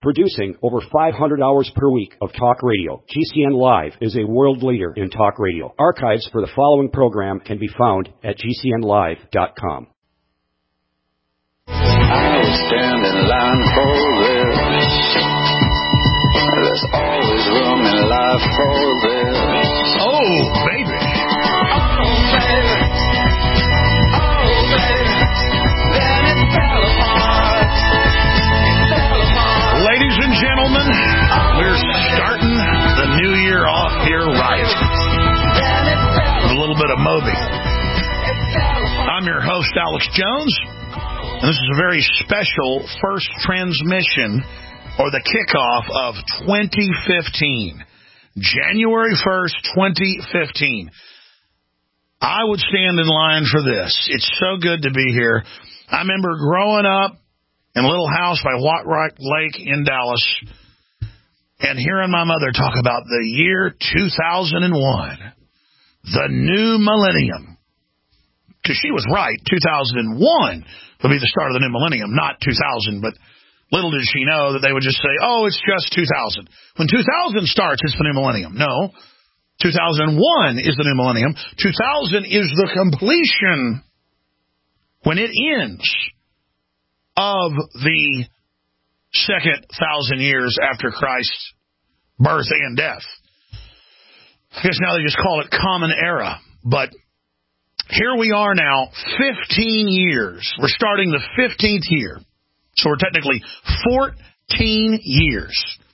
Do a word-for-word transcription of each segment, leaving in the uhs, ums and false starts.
Producing over five hundred hours per week of talk radio, G C N Live is a world leader in talk radio. Archives for the following program can be found at G C N live dot com. I will stand in line for this. There's always room in life for this. Oh, baby. Oh, baby. Oh, baby. Then it fell apart. It fell apart. Ladies and gentlemen, we're starting the new year off here right. With a little bit of Moby. I'm your host, Alex Jones. And this is a very special first transmission, or the kickoff of twenty fifteen. January first, twenty fifteen. I would stand in line for this. It's so good to be here. I remember growing up in a little house by Watt Rock Lake in Dallas and hearing my mother talk about the year two thousand one, the new millennium. Because she was right, two thousand one would be the start of the new millennium, not two thousand, but little did she know that they would just say, oh, it's just two thousand. When two thousand starts, it's the new millennium. No, two thousand one is the new millennium. two thousand is the completion, when it ends, of the second thousand years after Christ's birth and death. I guess now they just call it Common Era, but here we are now, fifteen years. We're starting the fifteenth year. So we're technically fourteen years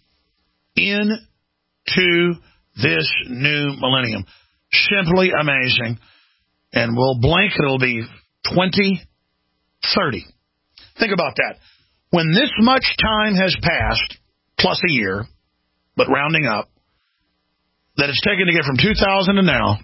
into this new millennium. Simply amazing. And we'll blink, it'll be twenty thirty. Think about that. When this much time has passed, plus a year, but rounding up, that it's taken to get from two thousand to now,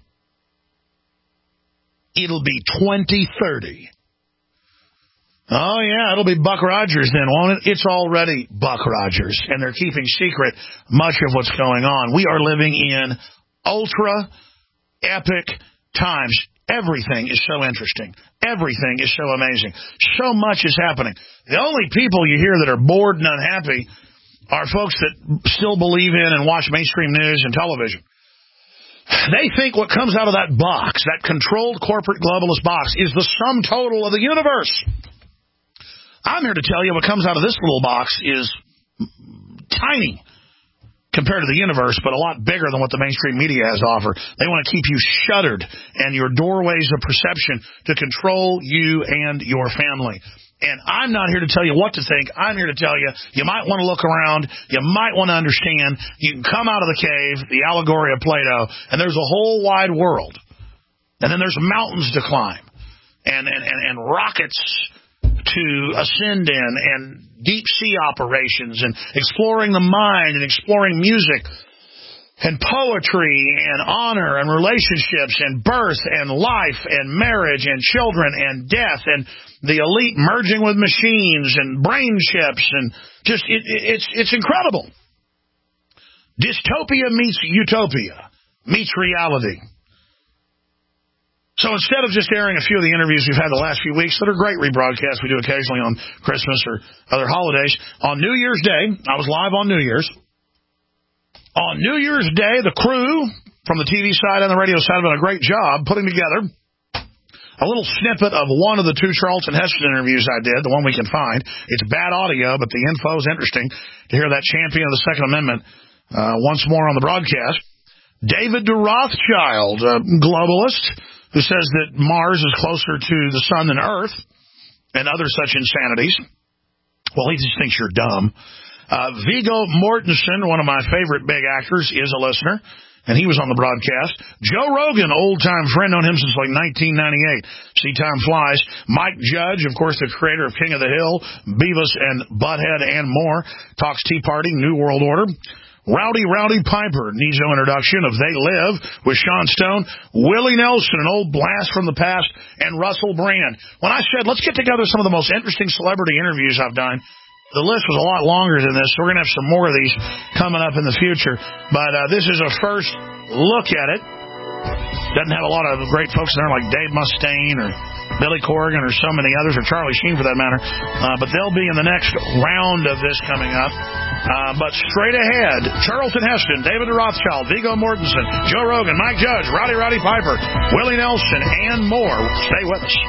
it'll be twenty thirty. Oh, yeah, it'll be Buck Rogers then, won't it? It's already Buck Rogers, and they're keeping secret much of what's going on. We are living in ultra-epic times. Everything is so interesting. Everything is so amazing. So much is happening. The only people you hear that are bored and unhappy are folks that still believe in and watch mainstream news and television. They think what comes out of that box, that controlled corporate globalist box, is the sum total of the universe. I'm here to tell you what comes out of this little box is tiny compared to the universe, but a lot bigger than what the mainstream media has to offer. They want to keep you shuttered and your doorways of perception to control you and your family. And I'm not here to tell you what to think. I'm here to tell you, you might want to look around. You might want to understand. You can come out of the cave, the allegory of Plato, and there's a whole wide world. And then there's mountains to climb and, and, and, and rockets to ascend in and deep sea operations and exploring the mind and exploring music and poetry and honor and relationships and birth and life and marriage and children and death and the elite merging with machines and brain chips and just it, it, it's it's incredible. Dystopia meets utopia meets reality. So instead of just airing a few of the interviews we've had the last few weeks that are great rebroadcasts we do occasionally on Christmas or other holidays, on New Year's Day, I was live on New Year's. On New Year's Day, the crew from the T V side and the radio side have done a great job putting together a little snippet of one of the two Charlton Heston interviews I did, the one we can find. It's bad audio, but the info is interesting to hear that champion of the Second Amendment uh, once more on the broadcast. David de Rothschild, a globalist, who says that Mars is closer to the sun than Earth, and other such insanities. Well, he just thinks you're dumb. Uh, Viggo Mortensen, one of my favorite big actors, is a listener, and he was on the broadcast. Joe Rogan, old-time friend, known him since like nineteen ninety-eight. See, time flies. Mike Judge, of course, the creator of King of the Hill, Beavis and Butthead, and more, talks Tea Party, New World Order. Rowdy Rowdy Piper needs no introduction of They Live with Sean Stone, Willie Nelson, an old blast from the past, and Russell Brand. When I said, let's get together some of the most interesting celebrity interviews I've done, the list was a lot longer than this, so we're going to have some more of these coming up in the future. But uh, this is a first look at it. Doesn't have a lot of great folks in there like Dave Mustaine or Billy Corgan or so many others, or Charlie Sheen for that matter. Uh, but they'll be in the next round of this coming up. Uh, but straight ahead, Charlton Heston, David Rothschild, Viggo Mortensen, Joe Rogan, Mike Judge, Roddy Roddy Piper, Willie Nelson, and more. Stay with us.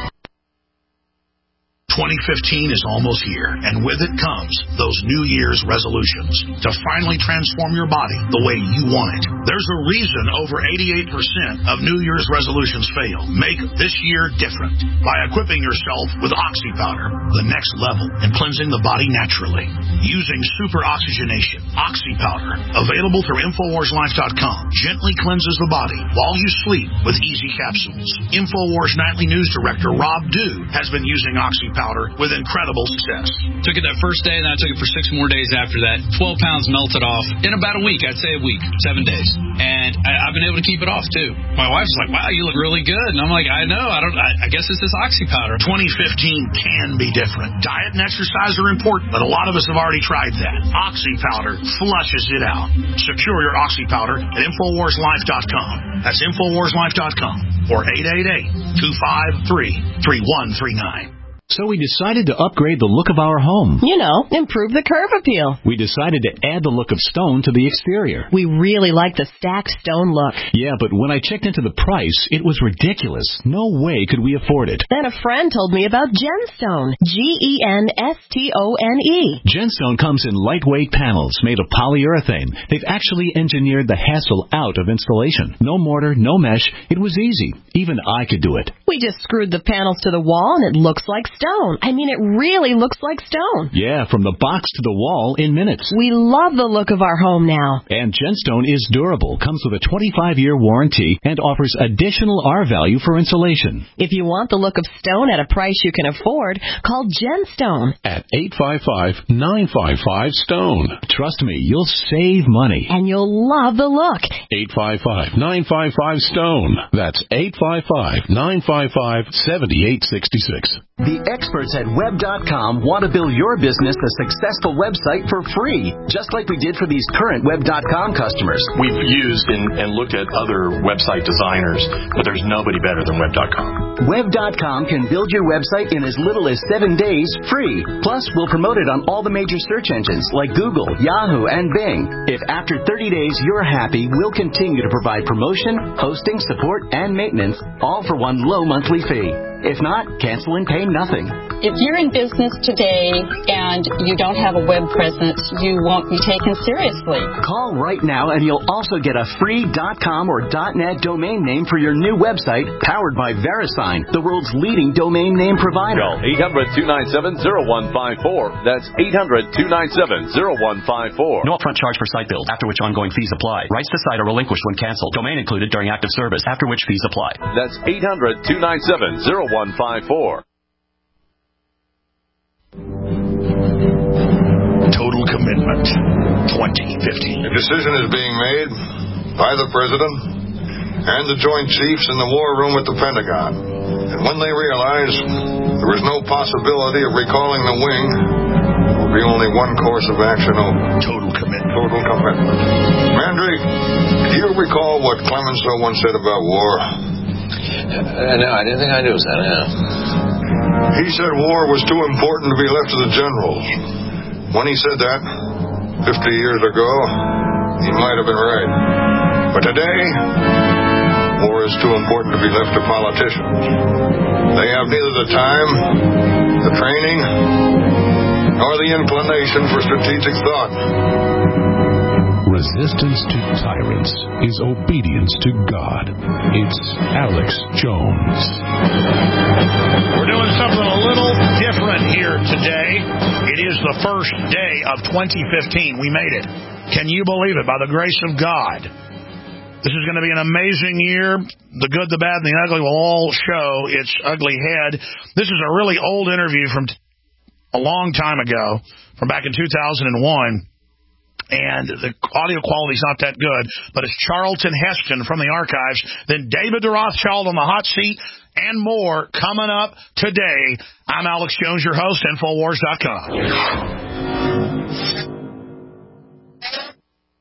twenty fifteen is almost here, and with it comes those New Year's resolutions to finally transform your body the way you want it. There's a reason over eighty-eight percent of New Year's resolutions fail. Make this year different by equipping yourself with Oxy Powder, the next level in cleansing the body naturally. Using super oxygenation, Oxy Powder, available through Infowars Life dot com, gently cleanses the body while you sleep with easy capsules. Infowars Nightly News Director Rob Dew has been using Oxy Powder with incredible success. Took it that first day, and then I took it for six more days after that. twelve pounds melted off in about a week. I'd say a week, seven days. And I, I've been able to keep it off, too. My wife's like, wow, you look really good. And I'm like, I know. I don't. I, I guess it's this Oxy Powder. twenty fifteen can be different. Diet and exercise are important, but a lot of us have already tried that. Oxy Powder flushes it out. Secure your Oxy Powder at Infowars Life dot com. That's Infowars Life dot com or eight eight eight, two five three, three one three nine. So we decided to upgrade the look of our home. You know, improve the curve appeal. We decided to add the look of stone to the exterior. We really like the stacked stone look. Yeah, but when I checked into the price, it was ridiculous. No way could we afford it. Then a friend told me about Genstone. G E N S T O N E. Genstone comes in lightweight panels made of polyurethane. They've actually engineered the hassle out of installation. No mortar, no mesh. It was easy. Even I could do it. We just screwed the panels to the wall and it looks like stone. I mean, it really looks like stone. Yeah, from the box to the wall in minutes. We love the look of our home now. And Genstone is durable, comes with a twenty-five year warranty, and offers additional R value for insulation. If you want the look of stone at a price you can afford, call Genstone at eight five five, nine five five, STONE. Trust me, you'll save money. And you'll love the look. eight five five, nine five five, STONE. That's eight five five, nine five five, seven eight six six. The experts at web dot com want to build your business a successful website for free, just like we did for these current web dot com customers. We've used and, and looked at other website designers, but there's nobody better than web dot com. web dot com can build your website in as little as seven days free. Plus, we'll promote it on all the major search engines like Google, Yahoo, and Bing. If after thirty days you're happy, we'll continue to provide promotion, hosting, support, and maintenance, all for one low monthly fee. If not, cancel and pay nothing. If you're in business today and you don't have a web presence, you won't be taken seriously. Call right now and you'll also get a free .com or .net domain name for your new website, powered by VeriSign, the world's leading domain name provider. Call eight hundred, two nine seven, zero one five four. That's eight hundred, two nine seven, zero one five four. No upfront charge for site build, after which ongoing fees apply. Rights to site are relinquished when canceled. Domain included during active service, after which fees apply. That's eight hundred, two nine seven, zero one five four. Total Commitment twenty fifteen. A decision is being made by the President and the Joint Chiefs in the war room at the Pentagon. And when they realize there is no possibility of recalling the wing, there will be only one course of action open. Total Commitment. Total Commitment. Mandrake, do you recall what Clemenceau once said about war? Uh, no, I didn't think I knew that, no. He said war was too important to be left to the generals. When he said that, fifty years ago, he might have been right. But today, war is too important to be left to politicians. They have neither the time, the training, nor the inclination for strategic thought. Resistance to tyrants is obedience to God. It's Alex Jones. We're doing something a little different here today. It is the first day of twenty fifteen. We made it. Can you believe it? By the grace of God. This is going to be an amazing year. The good, the bad, and the ugly will all show its ugly head. This is a really old interview from a long time ago, from back in two thousand one. And the audio quality's not that good, but it's Charlton Heston from the archives, then David Rothschild on the hot seat, and more coming up today. I'm Alex Jones, your host, Infowars dot com.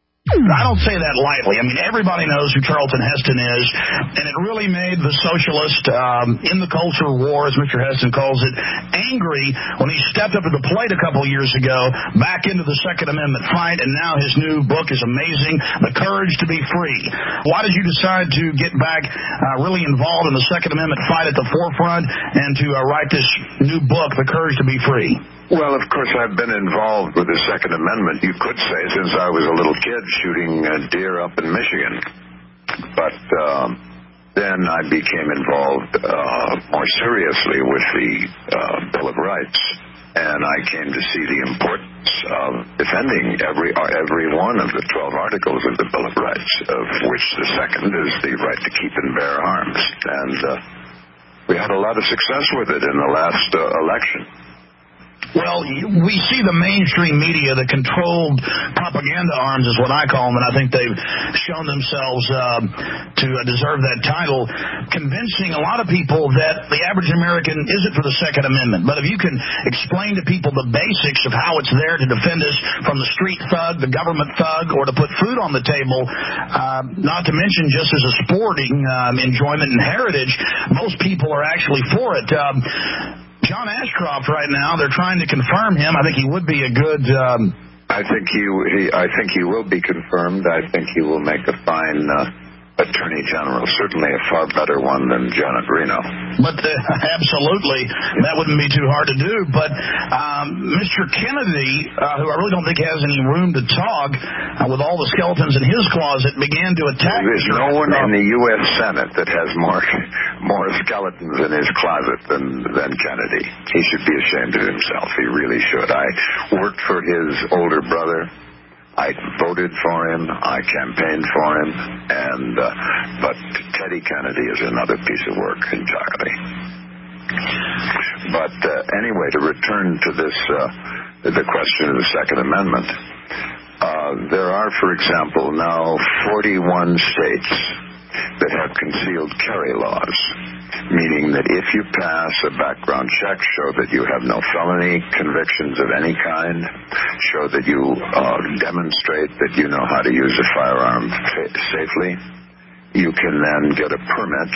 I don't say that lightly. I mean, everybody knows who Charlton Heston is, and it really made the socialist um, in the culture war, as Mister Heston calls it, angry when he stepped up to the plate a couple of years ago, back into the Second Amendment fight, and now his new book is amazing, The Courage to Be Free. Why did you decide to get back uh, really involved in the Second Amendment fight at the forefront and to uh, write this new book, The Courage to Be Free? Well, of course, I've been involved with the Second Amendment, you could say, since I was a little kid shooting uh, deer up in Michigan. But um, then I became involved uh, more seriously with the uh, Bill of Rights, and I came to see the importance of defending every every one of the twelve articles of the Bill of Rights, of which the second is the right to keep and bear arms. And uh, we had a lot of success with it in the last uh, election. Well, we see the mainstream media, the controlled propaganda arms is what I call them, and I think they've shown themselves uh, to uh, deserve that title, convincing a lot of people that the average American isn't for the Second Amendment. But if you can explain to people the basics of how it's there to defend us from the street thug, the government thug, or to put food on the table, uh, not to mention just as a sporting um, enjoyment and heritage, most people are actually for it. Um, John Ashcroft right now, they're trying to confirm him. I think he would be a good... Um... I think he, he, I think he will be confirmed. I think he will make a fine uh, Attorney General, certainly a far better one than Janet Reno. But uh, absolutely, that wouldn't be too hard to do. But um, Mister Kennedy, uh, who I really don't think has any room to talk, uh, with all the skeletons in his closet, began to attack. There's no one in the U S Senate that has more more skeletons in his closet than than Kennedy. He should be ashamed of himself. He really should. I worked for his older brother. I voted for him, I campaigned for him, and uh, but Teddy Kennedy is another piece of work entirely. But uh, anyway, to return to this, uh, the question of the Second Amendment, uh, there are, for example, now forty-one states that have concealed carry laws, meaning that if you pass a background check, show that you have no felony convictions of any kind, show that you uh, demonstrate that you know how to use a firearm fa- safely, you can then get a permit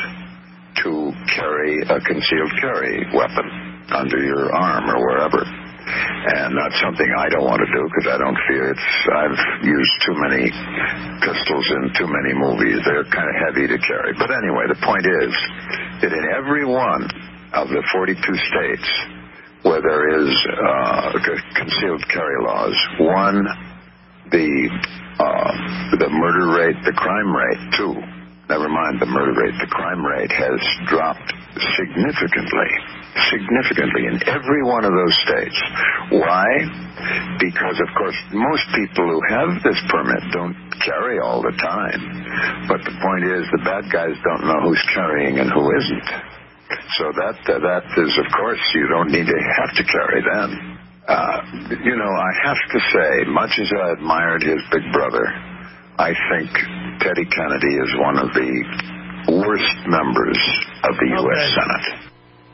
to carry a concealed carry weapon under your arm or wherever. And that's something I don't want to do because I don't fear it's. I've used too many pistols in too many movies. They're kind of heavy to carry. But anyway, the point is that in every one of the forty-two states where there is uh, concealed carry laws, one, the uh, the murder rate, the crime rate, two, never mind the murder rate, the crime rate has dropped significantly. Significantly in every one of those states. Why? Because, of course, most people who have this permit don't carry all the time. But the point is, the bad guys don't know who's carrying and who isn't. So that uh, that is, of course, you don't need to have to carry then. Uh, you know, I have to say, much as I admired his big brother, I think Teddy Kennedy is one of the worst members of the U S Senate.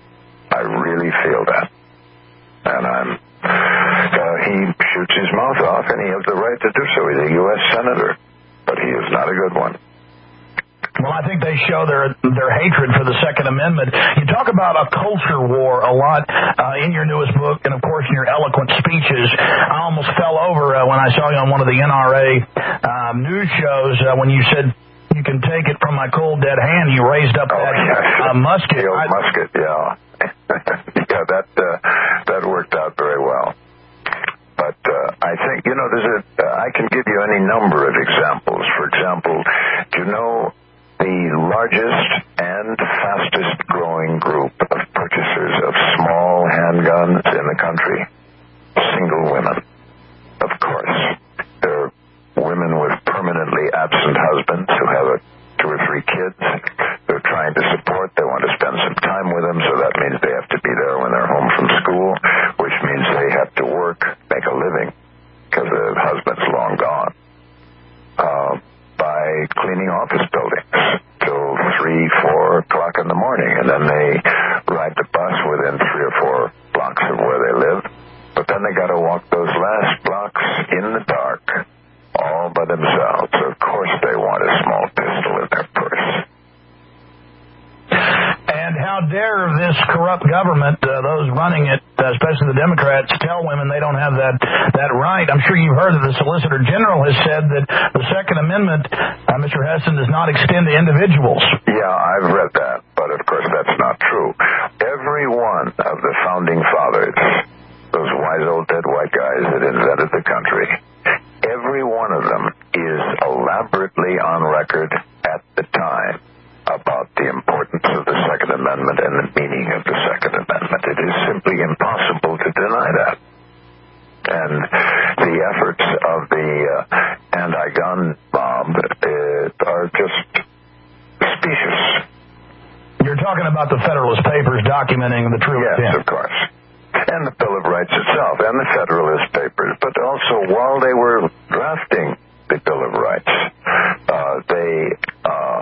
I really feel that. And I'm, uh, he shoots his mouth off, and he has the right to do so. He's a U S Senator, but he is not a good one. Well, I think they show their their hatred for the Second Amendment. You talk about a culture war a lot uh, in your newest book, and of course in your eloquent speeches. I almost fell over uh, when I saw you on one of the N R A um, news shows uh, when you said, "You can take it from my cold dead hand." You raised up oh, that yes. uh, musket. The old I, musket, yeah. yeah, that uh, that worked out very well. But uh, I think, you know, there's a. Uh, I can give you any number of examples. For example, do you know the largest and fastest growing group of purchasers of small handguns in the country? Single women. Of course. They're women with permanently absent husbands who have a, two or three kids. They're trying to support. They want to spend some time with them, so that means they have to be there when they're home from school, which means they have to work, make a living, because the husband's long gone, uh, by cleaning office buildings till three, four o'clock in the morning, and then they ride the bus within three or four blocks of where they live, but then they got to walk those last blocks in the dark, all by themselves. Of course they want a small pistol in their purse. And how dare this corrupt government, uh, those running it, uh, especially the Democrats, tell women they don't have that that right. I'm sure you've heard that the Solicitor General has said that the Second Amendment, uh, Mister Heston, does not extend to individuals. Yeah, I've read that, but of course that's not true. Every one of the founding fathers, those wise old dead white guys that invented the country, every one of them is elaborately on record at the time about the importance of the Second Amendment and the meaning of the Second Amendment. It is simply impossible to deny that. And the efforts of the uh, anti-gun mob uh, are just specious. You're talking about the Federalist Papers documenting the true Yes, intent. of course. And the Bill of Rights itself, and the Federalist Papers. But also, while they were drafting the Bill of Rights, uh, they... Uh,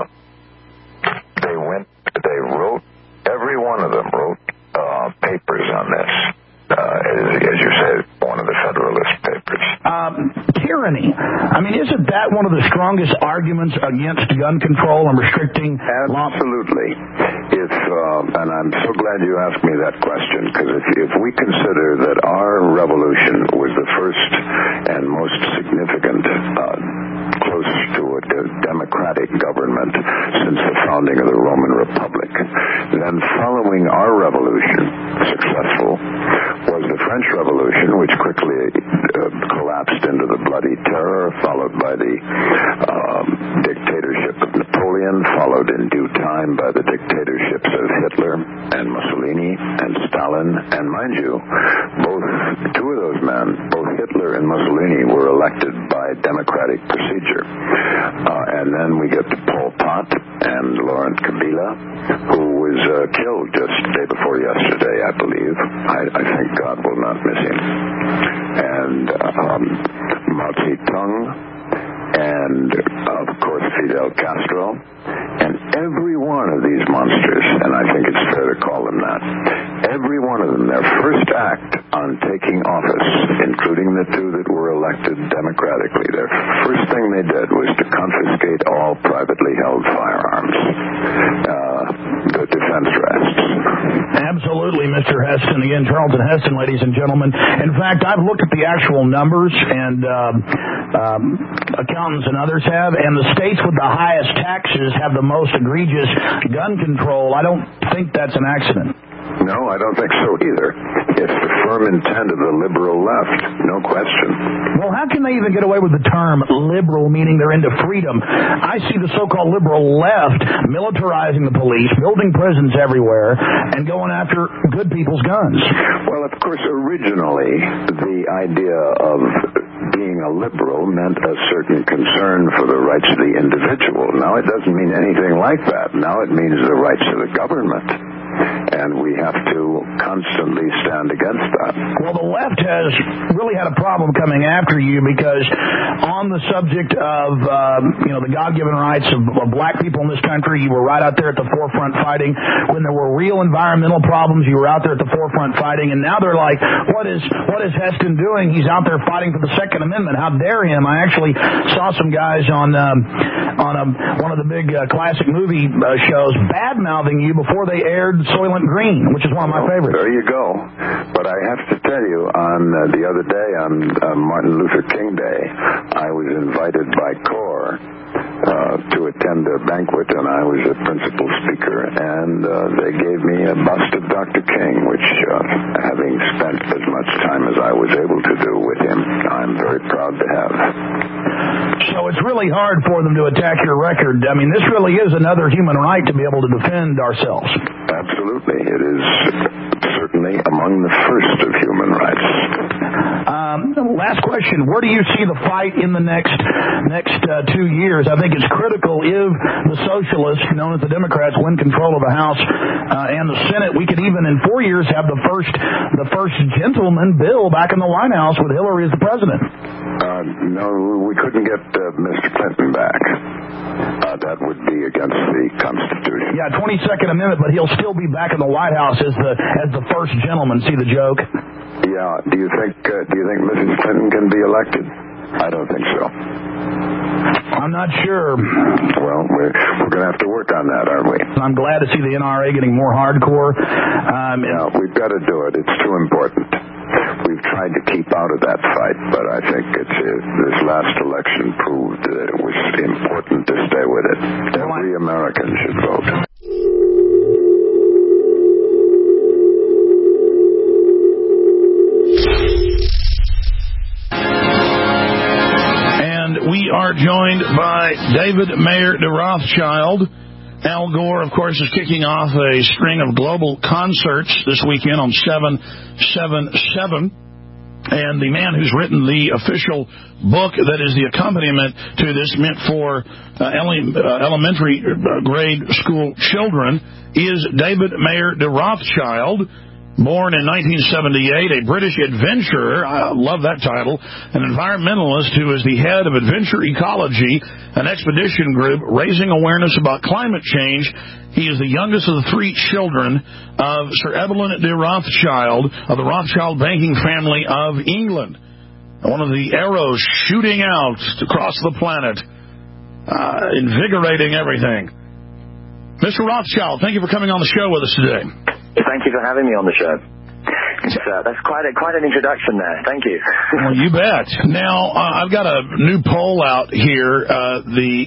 They went, they wrote, every one of them wrote uh, papers on this. Uh, as, as you said, one of the Federalist Papers. Um, tyranny. I mean, isn't that one of the strongest arguments against gun control and restricting law? Absolutely. If, uh, and I'm so glad you asked me that question, because if, if we consider that our revolution was the first and most significant uh, close to a de- democratic government since the founding of the Roman Republic, then following our revolution, successful, was the French Revolution, which quickly uh, collapsed into the Bloody Terror, followed by the um, dictatorship of Napoleon, followed in due time by the dictatorships of Hitler and Mussolini and Stalin. And mind you, both two of those men, both Hitler and Mussolini, were elected by democratic procedure. Uh, and then we get to Pol Pot and Laurent Kabila, who was uh, killed just the day before yesterday, I believe. I, I think God will not miss him. And um, Mao Zedong, and of course Fidel Castro, and every one of these monsters, and I think it's fair to call them that, every one of them, their first act on taking office, including the two that were elected democratically, their first thing they did was to confiscate all privately held firearms, uh, the defense rests. Absolutely, Mister Heston. Again, Charlton Heston, ladies and gentlemen. In fact, I've looked at the actual numbers, and um, um, accountants and others have, and the states with the highest taxes have the most egregious gun control. I don't think that's an accident. No, I don't think so either. It's the firm intent of the liberal left, no question. Well, how can they even get away with the term liberal, meaning they're into freedom? I see the so-called liberal left militarizing the police, building prisons everywhere, and going after good people's guns. Well, of course, originally, the idea of being a liberal meant a certain concern for the rights of the individual. Now it doesn't mean anything like that. Now it means the rights of the government. And we have to constantly stand against that. Well, the left has really had a problem coming after you because on the subject of, um, you know, the God-given rights of, of black people in this country, you were right out there at the forefront fighting. When there were real environmental problems, you were out there at the forefront fighting. And now they're like, what is what is Heston doing? He's out there fighting for the Second Amendment. How dare him? I actually saw some guys on um, on a, one of the big uh, classic movie uh, shows bad-mouthing you before they aired Soylent Green, which is one of my favorites. There you go. But I have to tell you, on uh, the other day, on uh, Martin Luther King Day, I was invited by CORE uh, to attend a banquet, and I was a principal speaker, and uh, they gave me a bust of Doctor King, which, uh, having spent as much time as I was able to do with him, I'm very proud to have. So it's really hard for them to attack your record. I mean, this really is another human right to be able to defend ourselves. Absolutely. It is certainly among the first of human rights. Um, last question. Where do you see the fight in the next next uh, two years? I think it's critical if the socialists, known as the Democrats, win control of the House uh, and the Senate. We could even in four years have the first the first gentleman bill back in the White House with Hillary as the president. Uh, no, we couldn't get uh, Mister Clinton back. Uh, that would be against the Constitution. Yeah, twenty-second Amendment, but he'll still be back in the White House as the as the first gentleman. See the joke? Yeah. Do you think uh, Do you think Missus Clinton can be elected? I don't think so. I'm not sure. Well, we're, we're going to have to work on that, aren't we? I'm glad to see the N R A getting more hardcore. Um, yeah, we've got to do it. It's too important. We've tried to keep out of that fight, but I think it's, it, this last election proved that it was important to stay with it. Every American should vote. And we are joined by David Mayer de Rothschild. Al Gore, of course, is kicking off a string of global concerts this weekend on seven seven seven. And the man who's written the official book that is the accompaniment to this, meant for uh, ele- uh, elementary grade school children, is David Mayer de Rothschild. Born in nineteen seventy-eight, a British adventurer, I love that title, an environmentalist who is the head of Adventure Ecology, an expedition group raising awareness about climate change. He is the youngest of the three children of Sir Evelyn de Rothschild of the Rothschild banking family of England. One of the arrows shooting out across the planet, uh, invigorating everything. Mister Rothschild, thank you for coming on the show with us today. Thank you for having me on the show. It's, uh, that's quite a, quite an introduction there. Thank you. Well, you bet. Now, uh, I've got a new poll out here. Uh, the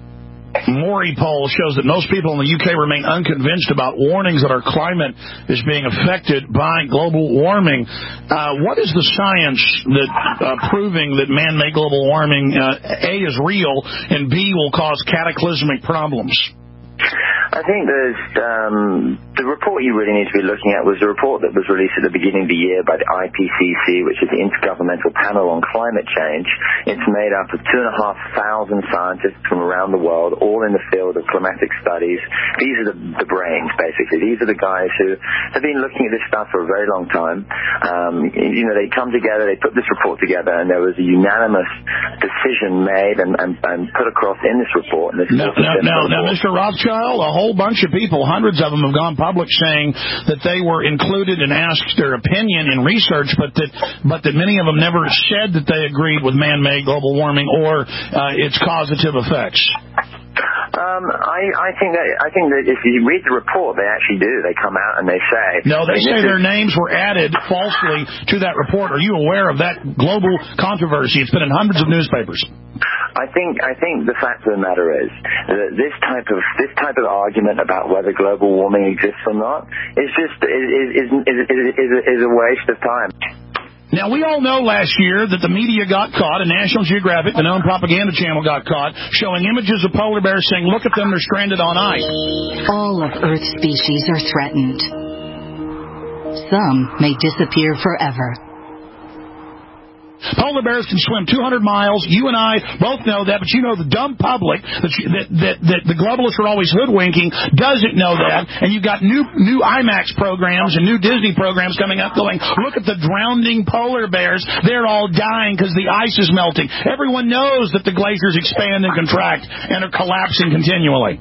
Maury poll shows that most people in the U K remain unconvinced about warnings that our climate is being affected by global warming. Uh, what is the science that uh, proving that man-made global warming, uh, A, is real, and B, will cause cataclysmic problems? I think there's um, the report you really need to be looking at was the report that was released at the beginning of the year by the I P C C, which is the Intergovernmental Panel on Climate Change. It's made up of two and a half thousand scientists from around the world, all in the field of climatic studies. These are the, the brains, basically. These are the guys who have been looking at this stuff for a very long time. Um, you know, they come together, they put this report together, and there was a unanimous decision made and, and, and put across in this report. And this now, now, now, now, Mister Rothschild, a whole bunch of people, hundreds of them, have gone public saying that they were included and asked their opinion in research, but that but that many of them never said that they agreed with man-made global warming or uh, its causative effects. Um, I, I think that I think that if you read the report, they actually do. They come out and they say. No, they I mean, say their names were added falsely to that report. Are you aware of that global controversy? It's been in hundreds of newspapers. I think I think the fact of the matter is that this type of this type of argument about whether global warming exists or not is just is is is is, is, is a waste of time. Now, we all know last year that the media got caught, and National Geographic, the known propaganda channel, got caught, showing images of polar bears saying, look at them, they're stranded on ice. All of Earth's species are threatened. Some may disappear forever. Polar bears can swim two hundred miles. You and I both know that, but you know the dumb public that, you, that, that, that the globalists are always hoodwinking doesn't know that. And you've got new new IMAX programs and new Disney programs coming up going, look at the drowning polar bears. They're all dying because the ice is melting. Everyone knows that the glaciers expand and contract and are collapsing continually.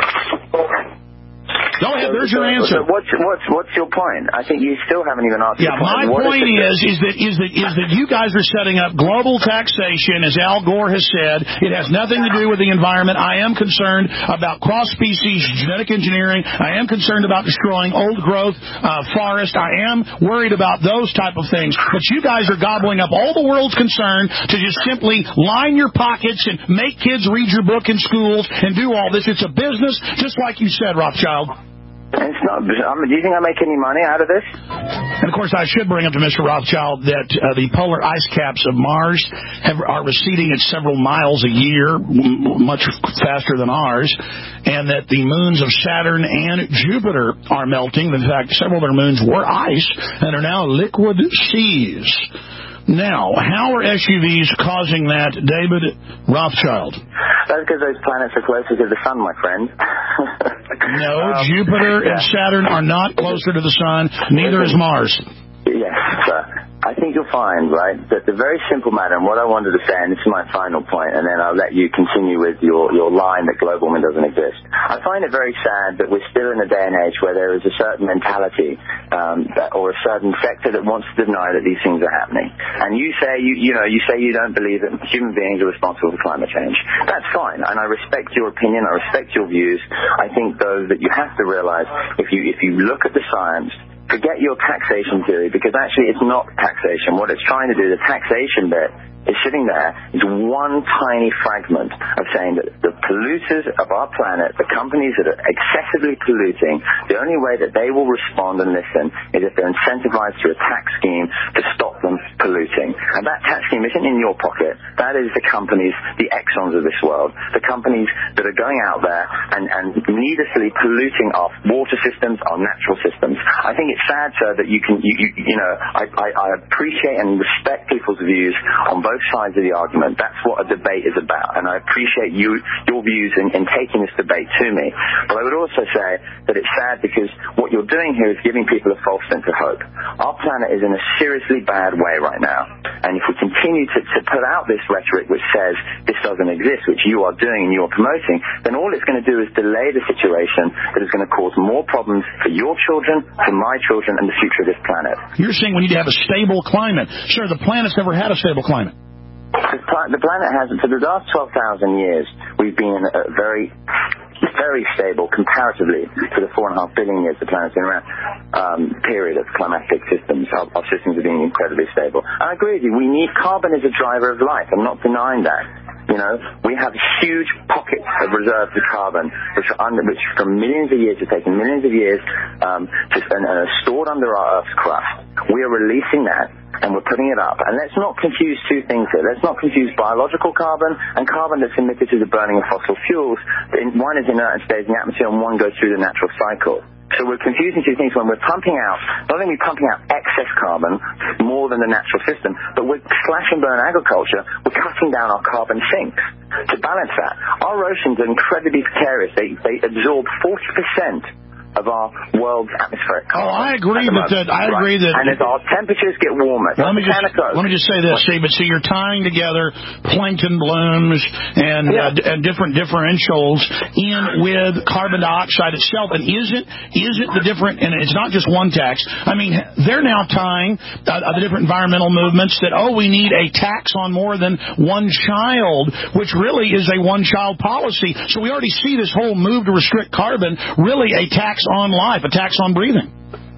Go ahead, there's your answer. So what's what's what's your point? I think you still haven't even answered. Yeah, my point is is that is that is that you guys are setting up global taxation, as Al Gore has said. It has nothing to do with the environment. I am concerned about cross-species genetic engineering. I am concerned about destroying old growth uh, forest. I am worried about those type of things. But you guys are gobbling up all the world's concern to just simply line your pockets and make kids read your book in schools and do all this. It's a business, just like you said, Rothschild. It's not. Um, do you think I make any money out of this? And, of course, I should bring up to Mister Rothschild that uh, the polar ice caps of Mars have, are receding at several miles a year, m- much faster than ours, and that the moons of Saturn and Jupiter are melting. In fact, several of their moons were ice and are now liquid seas. Now, how are S U Vs causing that, David Rothschild? That's because those planets are closer to the sun, my friend. No, um, Jupiter yeah. and Saturn are not closer to the sun. Neither is Mars. Yes, sir. I think you'll find, right, that the very simple matter, and what I wanted to say, and this is my final point, and then I'll let you continue with your, your line that global warming doesn't exist. I find it very sad that we're still in a day and age where there is a certain mentality um, that, or a certain sector that wants to deny that these things are happening. And you say, you, you know, you say you don't believe that human beings are responsible for climate change. That's fine, and I respect your opinion, I respect your views. I think, though, that you have to realize, if you, if you look at the science, forget your taxation theory, because actually it's not taxation. What it's trying to do, the taxation bit, is sitting there, is one tiny fragment of saying that the polluters of our planet, the companies that are excessively polluting, the only way that they will respond and listen is if they're incentivized through a tax scheme to stop them polluting. And that tax scheme isn't in your pocket. That is the companies, the Exxons of this world, the companies that are going out there and, and needlessly polluting our water systems, our natural systems. I think it's sad, sir, that you can, you, you, you know, I, I, I appreciate and respect people's views on both sides of the argument. That's what a debate is about, and I appreciate you your views in, in taking this debate to me. But I would also say that it's sad because what you're doing here is giving people a false sense of hope. Our planet is in a seriously bad way right now, and if we continue to, to put out this rhetoric which says this doesn't exist, which you are doing and you are promoting, then all it's going to do is delay the situation that is going to cause more problems for your children, for my children, and the future of this planet. You're saying we need to have a stable climate. Sure, the planet's never had a stable climate. The planet hasn't. For the last twelve thousand years, we've been in a very, very stable, comparatively, to the four and a half billion years the planet's been around, um, period of climatic systems. Our, our systems are being incredibly stable. And I agree with you. We need carbon as a driver of life. I'm not denying that. You know, we have huge pockets of reserves of carbon, which are under, which from millions of years have taken millions of years um, to, and, and are stored under our Earth's crust. We are releasing that, and we're putting it up. And let's not confuse two things here. Let's not confuse biological carbon and carbon that's emitted through the burning of fossil fuels. One is inert and stays in the atmosphere, and one goes through the natural cycle. So we're confusing two things when we're pumping out, not only pumping out excess carbon, more than the natural system, but with slash and burn agriculture, we're cutting down our carbon sinks to balance that. Our oceans are incredibly precarious. They, they absorb forty percent of our world's atmospheric carbon. Oh, I agree that, that I right? agree that. And as our temperatures get warmer, let me just let me just say this, Steve. But see, you're tying together plankton blooms and yeah. uh, and different differentials in with carbon dioxide itself. And isn't isn't the different? And it's not just one tax. I mean, they're now tying uh, the different environmental movements that oh, we need a tax on more than one child, which really is a one-child policy. So we already see this whole move to restrict carbon really a tax on life, a tax on breathing.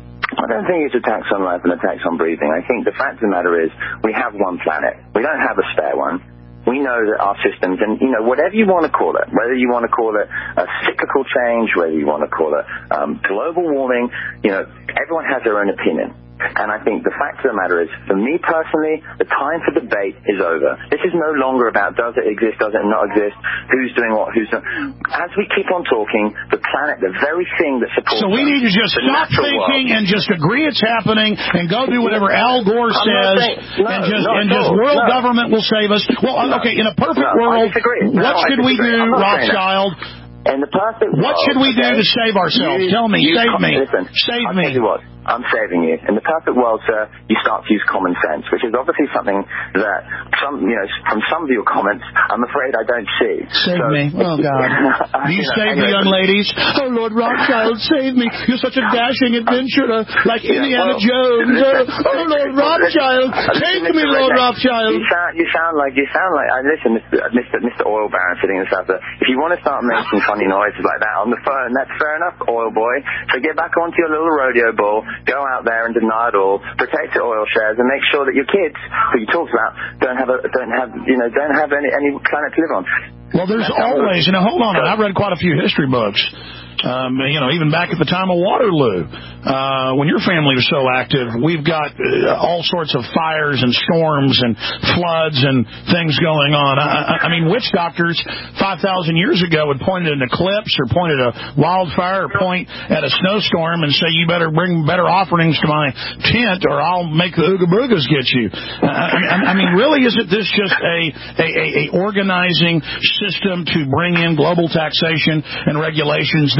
I don't think it's a tax on life and a tax on breathing. I think the fact of the matter is we have one planet. We don't have a spare one. We know that our systems, and, you know, whatever you want to call it, whether you want to call it a cyclical change, whether you want to call it um, global warming, you know, everyone has their own opinion. And I think the fact of the matter is, for me personally, the time for debate is over. This is no longer about does it exist, does it not exist, who's doing what, who's doing. As we keep on talking, the planet, the very thing that supports So we us, need to just stop thinking world, and just agree it's happening and go do whatever Al Gore I'm says saying, no, and just, no, and no, just world no. government will save us. Well, no, okay, in a perfect no, world, no, what should we do, Rothschild? In the perfect what world, should we okay, do to save ourselves? you, Tell me, you save me. Listen, save I'll me. Tell you what. I'm saving you. In the perfect world, sir, you start to use common sense, which is obviously something that some, you know, from some of your comments, I'm afraid I don't see. Save so, me. Oh, God. Do you, you know, save anyway, the young ladies? Oh, Lord Rothschild, save me. You're such a dashing adventurer, like yeah, Indiana well, Jones. Oh, oh, Lord Rothschild, take me, Lord Rothschild. You sound, you sound like, you sound like, I listen, Mister Mister Oil Baron sitting in the south there. If you want to start making funny noises like that on the phone, that's fair enough, oil boy. So get back onto your little rodeo ball. Go out there and deny it all, protect your oil shares, and make sure that your kids, who you talked about, don't have a, don't have, you know, don't have any, any planet to live on. Well, there's That's always, you know, hold on, I've read quite a few history books. Um, you know, even back at the time of Waterloo, uh, when your family was so active, we've got uh, all sorts of fires and storms and floods and things going on. I, I mean, witch doctors five thousand years ago would point at an eclipse or point at a wildfire or point at a snowstorm and say, you better bring better offerings to my tent or I'll make the Ooga Boogas get you. Uh, I, I mean, really, isn't this just a, a, a organizing system to bring in global taxation and regulations? This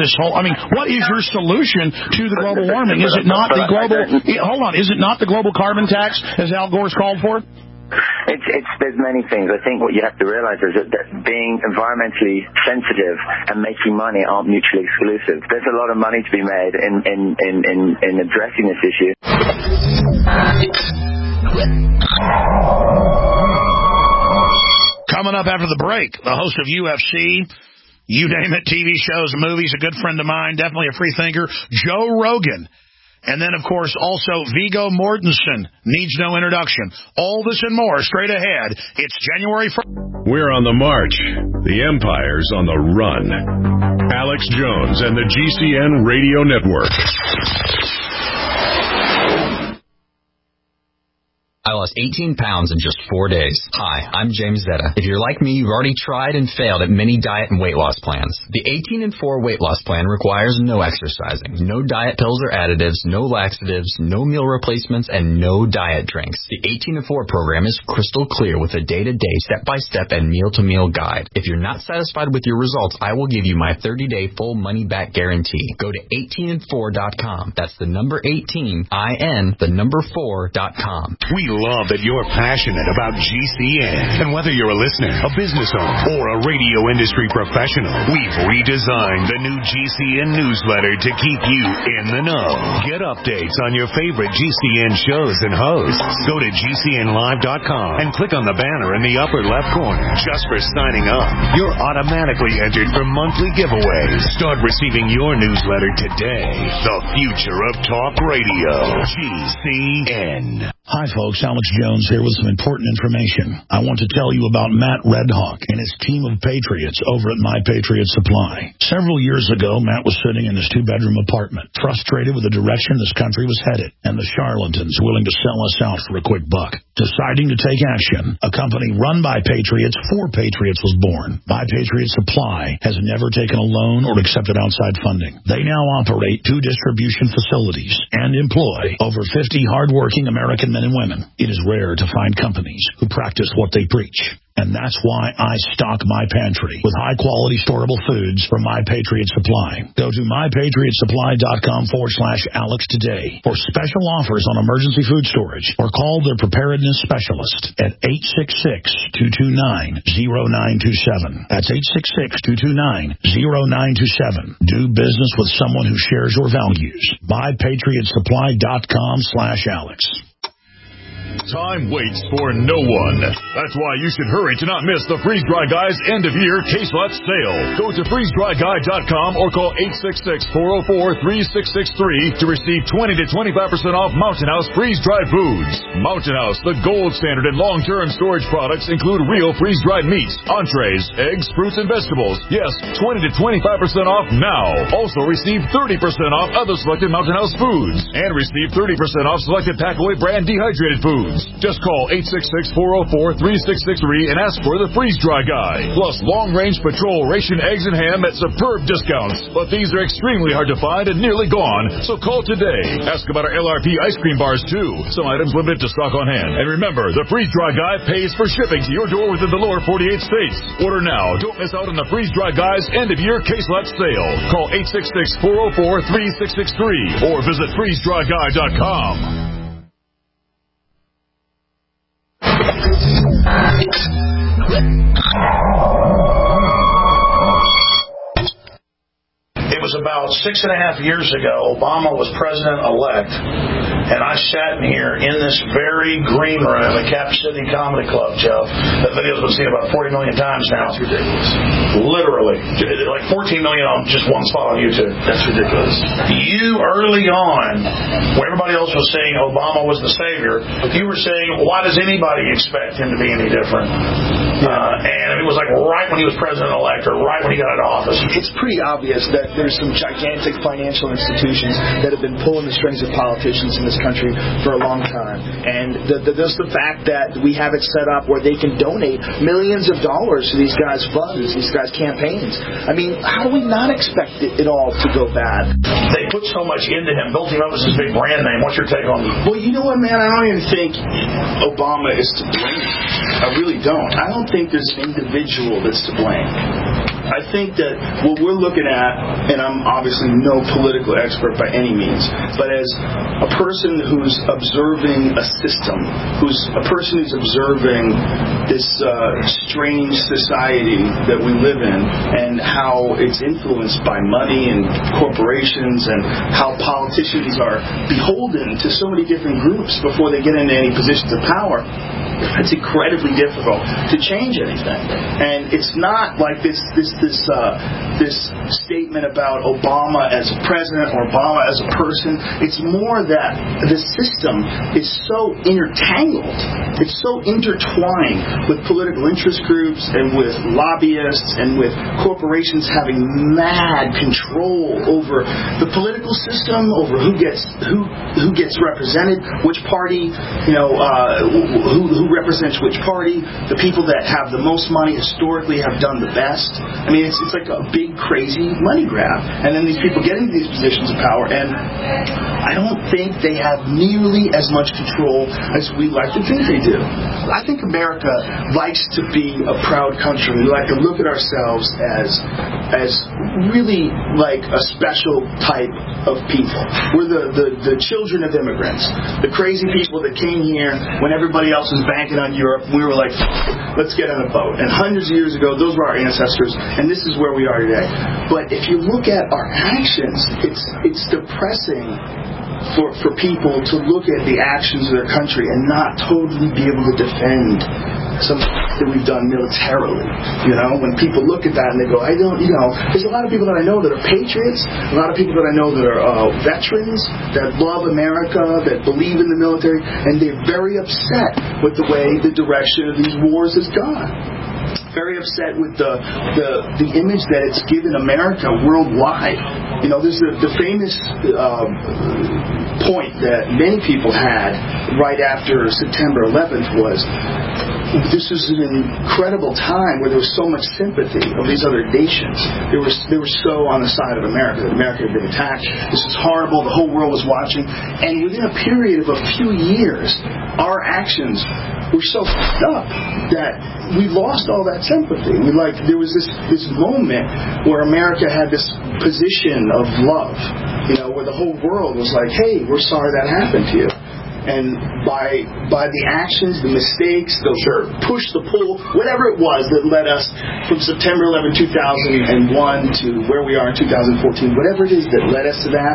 this whole? I mean, what is your solution to the global warming? Is it not the global? Hold on, is it not the global carbon tax as Al Gore's called for? It's, it's, there's many things. I think what you have to realize is that, that being environmentally sensitive and making money aren't mutually exclusive. There's a lot of money to be made in, in, in, in, in addressing this issue. Coming up after the break, the host of U F C, you name it, T V shows, movies, a good friend of mine, definitely a free thinker, Joe Rogan. And then, of course, also Viggo Mortensen needs no introduction. All this and more straight ahead. It's January first. We're on the march. The Empire's on the run. Alex Jones and the G C N Radio Network. I lost eighteen pounds in just four days. Hi, I'm James Zetta. If you're like me, you've already tried and failed at many diet and weight loss plans. The eighteen and four weight loss plan requires no exercising, no diet pills or additives, no laxatives, no meal replacements, and no diet drinks. The eighteen and four program is crystal clear with a day-to-day, step-by-step, and meal-to-meal guide. If you're not satisfied with your results, I will give you my thirty-day full money-back guarantee. Go to eighteen and four dot com. That's the number eighteen, I N, the number four dot com. We love that you're passionate about G C N. And whether you're a listener, a business owner, or a radio industry professional, we've redesigned the new G C N newsletter to keep you in the know. Get updates on your favorite G C N shows and hosts. Go to G C N live dot com and click on the banner in the upper left corner. Just for signing up, you're automatically entered for monthly giveaways. Start receiving your newsletter today. The future of talk radio. G C N. Hi, folks. Alex Jones here with some important information. I want to tell you about Matt Redhawk and his team of patriots over at My Patriot Supply. Several years ago, Matt was sitting in his two-bedroom apartment, frustrated with the direction this country was headed and the charlatans willing to sell us out for a quick buck. Deciding to take action, a company run by patriots for patriots was born. My Patriot Supply has never taken a loan or accepted outside funding. They now operate two distribution facilities and employ over fifty hardworking American men and women. It is rare to find companies who practice what they preach. And that's why I stock my pantry with high-quality storable foods from My Patriot Supply. Go to my patriot supply dot com forward slash Alex today for special offers on emergency food storage, or call their preparedness specialist at eight six six, two two nine, zero nine two seven. That's eight six six, two two nine, zero nine two seven. Do business with someone who shares your values. my patriot supply dot com slash Alex. Time waits for no one. That's why you should hurry to not miss the Freeze Dry Guy's end-of-year case lot sale. Go to freeze dry guy dot com or call eight six six, four oh four, three six six three to receive twenty to twenty-five percent off Mountain House freeze-dried foods. Mountain House, the gold standard in long-term storage products, include real freeze-dried meats, entrees, eggs, fruits, and vegetables. Yes, twenty to twenty-five percent off now. Also receive thirty percent off other selected Mountain House foods. And receive thirty percent off selected Packaway brand dehydrated foods. Just call eight six six, four oh four, three six six three and ask for the Freeze Dry Guy. Plus long-range patrol ration eggs and ham at superb discounts. But these are extremely hard to find and nearly gone, so call today. Ask about our L R P ice cream bars, too. Some items limited to stock on hand. And remember, the Freeze Dry Guy pays for shipping to your door within the lower forty-eight states. Order now. Don't miss out on the Freeze Dry Guy's end-of-year case lot sale. Call eight six six, four oh four, three six six three or visit freeze dry guy dot com. It was about six and a half years ago. Obama was president-elect, and I sat in here in this very green room at Cap City Comedy Club, Joe. That video's been seen about forty million times now. That's ridiculous. Literally. Like fourteen million on just one spot on YouTube. That's ridiculous. You, early on, when everybody else was saying Obama was the savior, you were saying, why does anybody expect him to be any different? Uh, and it was like right when he was president-elect or right when he got out of office. It's pretty obvious that there's some gigantic financial institutions that have been pulling the strings of politicians in this country for a long time. And the, the, just the fact that we have it set up where they can donate millions of dollars to these guys' funds, these guys' campaigns. I mean, how do we not expect it, it all to go bad? They put so much into him, built him up as this big brand name. What's your take on that? Well, you know what, man? I don't even think Obama is to blame. I really don't. I don't think there's an individual that's to blame. I think that what we're looking at, and I'm obviously no political expert by any means, but as a person who's observing a system, who's a person who's observing this uh, strange society that we live in and how it's influenced by money and corporations and how politicians are beholden to so many different groups before they get into any positions of power, it's incredibly difficult to change anything. And it's not like this this this uh, this statement about Obama as a president or Obama as a person. It's more that the system is so intertangled, it's so intertwined with political interest groups and with lobbyists and with corporations having mad control over the political system, over who gets who who gets represented, which party, you know, uh, who who represents which party. The people that have the most money historically have done the best. I mean, it's it's like a big, crazy money grab. And then these people get into these positions of power, and I don't think they have nearly as much control as we like to think they do. I think America likes to be a proud country. We like to look at ourselves as as really like a special type of people. We're the, the, the children of immigrants. The crazy people that came here when everybody else was banking on Europe. We were like, let's get on a boat. And hundreds of years ago, those were our ancestors, and this is where we are today. But if you look at our actions, it's it's depressing for, for people to look at the actions of their country and not totally be able to defend some that we've done militarily. You know, when people look at that and they go, I don't, you know, there's a lot of people that I know that are patriots, a lot of people that I know that are uh, veterans, that love America, that believe in the military, and they're very upset with the way the direction of these wars has gone. Very upset with the, the the image that it's given America worldwide. You know, there's the, the famous uh, point that many people had right after September eleventh was, this was an incredible time where there was so much sympathy of these other nations. They were they were so on the side of America. That America had been attacked. This was horrible. The whole world was watching. And within a period of a few years, our actions were so f***ed up that we lost all that sympathy. We like there was this this moment where America had this position of love, you know, where the whole world was like, "Hey, we're sorry that happened to you." And by by the actions, the mistakes, the sure. push, the pull, whatever it was that led us from September eleventh, two thousand one to where we are in two thousand fourteen, whatever it is that led us to that,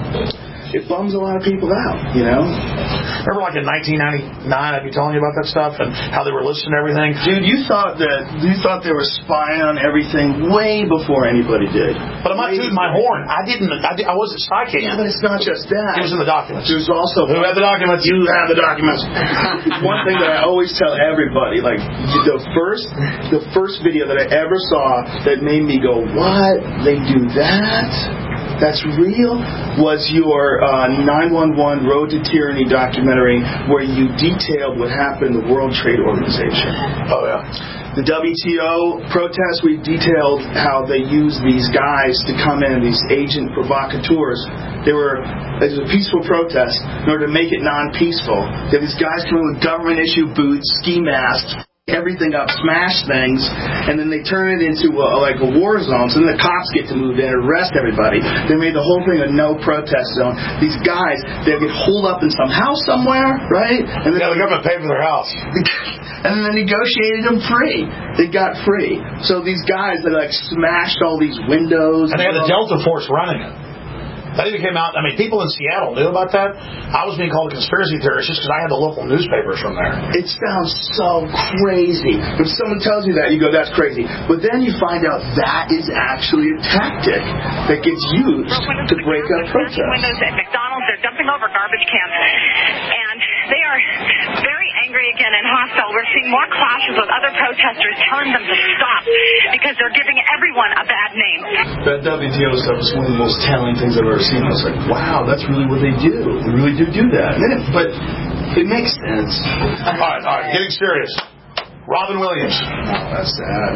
it bums a lot of people out, you know? Remember like in nineteen ninety-nine, I'd be telling you about that stuff and how they were listening to everything? Dude, you thought that you thought they were spying on everything way before anybody did. But I'm not tooting my horn. I didn't, I, did, I wasn't psychic. Yeah, but it's not just that. It was in the documents. There's also... Who had the documents? You have the documents. One thing that I always tell everybody, like, the first, the first video that I ever saw that made me go, what? They do that? That's real, was your uh, nine one one Road to Tyranny documentary where you detailed what happened in the World Trade Organization. Oh, yeah. The W T O protests, we detailed how they used these guys to come in, these agent provocateurs. They were, it was a peaceful protest. In order to make it non-peaceful, they had these guys come in with government-issue boots, ski masks, everything up, smash things, and then they turn it into a, like a war zone. So then the cops get to move in and arrest everybody. They made the whole thing a no protest zone. These guys, they get holed up in some house somewhere, right? And then yeah, the government paid for their house. And then they negotiated them free. They got free. So these guys, they like smashed all these windows. And they had the Delta Force running it. That even came out, I mean, people in Seattle knew about that. I was being called a conspiracy theorist just because I had the local newspapers from there. It sounds so crazy. When someone tells you that, you go, that's crazy. But then you find out that is actually a tactic that gets used to break up protests. Windows at McDonald's, they're dumping over garbage cans. And they are very angry again and hostile. We're seeing more clashes with other protesters telling them to stop because they're giving everyone a bad name. That W T O stuff is one of the most telling things I've ever seen. I was like, wow, that's really what they do. They really do do that. It, but it makes sense. All right, all right, getting serious. Robin Williams. Oh, that's sad.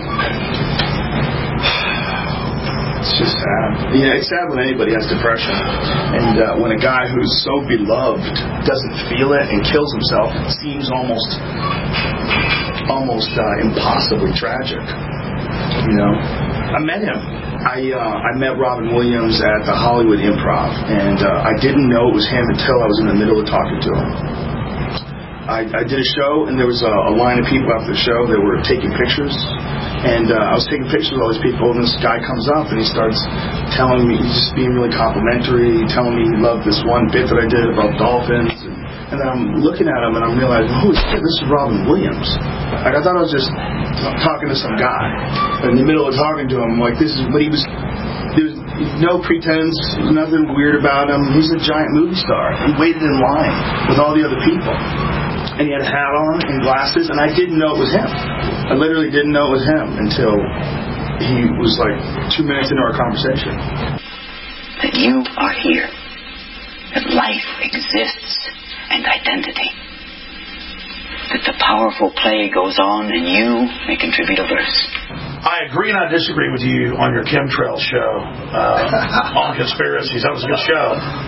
It's just sad. Yeah, it's sad when anybody has depression. And uh, when a guy who's so beloved doesn't feel it and kills himself, it seems almost, almost uh, impossibly tragic. You know? I met him. I uh, I met Robin Williams at the Hollywood Improv, and uh, I didn't know it was him until I was in the middle of talking to him. I, I did a show, and there was a, a line of people after the show that were taking pictures, and uh, I was taking pictures of all these people, and this guy comes up, and he starts telling me, he's just being really complimentary, telling me he loved this one bit that I did about dolphins, and, and then I'm looking at him, and I'm realizing, holy shit, this is Robin Williams. Like, I thought I was just talking to some guy. In the middle of talking to him, like, this is what he was... There was no pretense, nothing weird about him. He's a giant movie star. He waited in line with all the other people. And he had a hat on and glasses, and I didn't know it was him. I literally didn't know it was him until he was like two minutes into our conversation. That you are here. That life exists and identity. That the powerful play goes on and you may contribute a verse. I agree and I disagree with you on your chemtrail show uh, on conspiracies. That was a good show.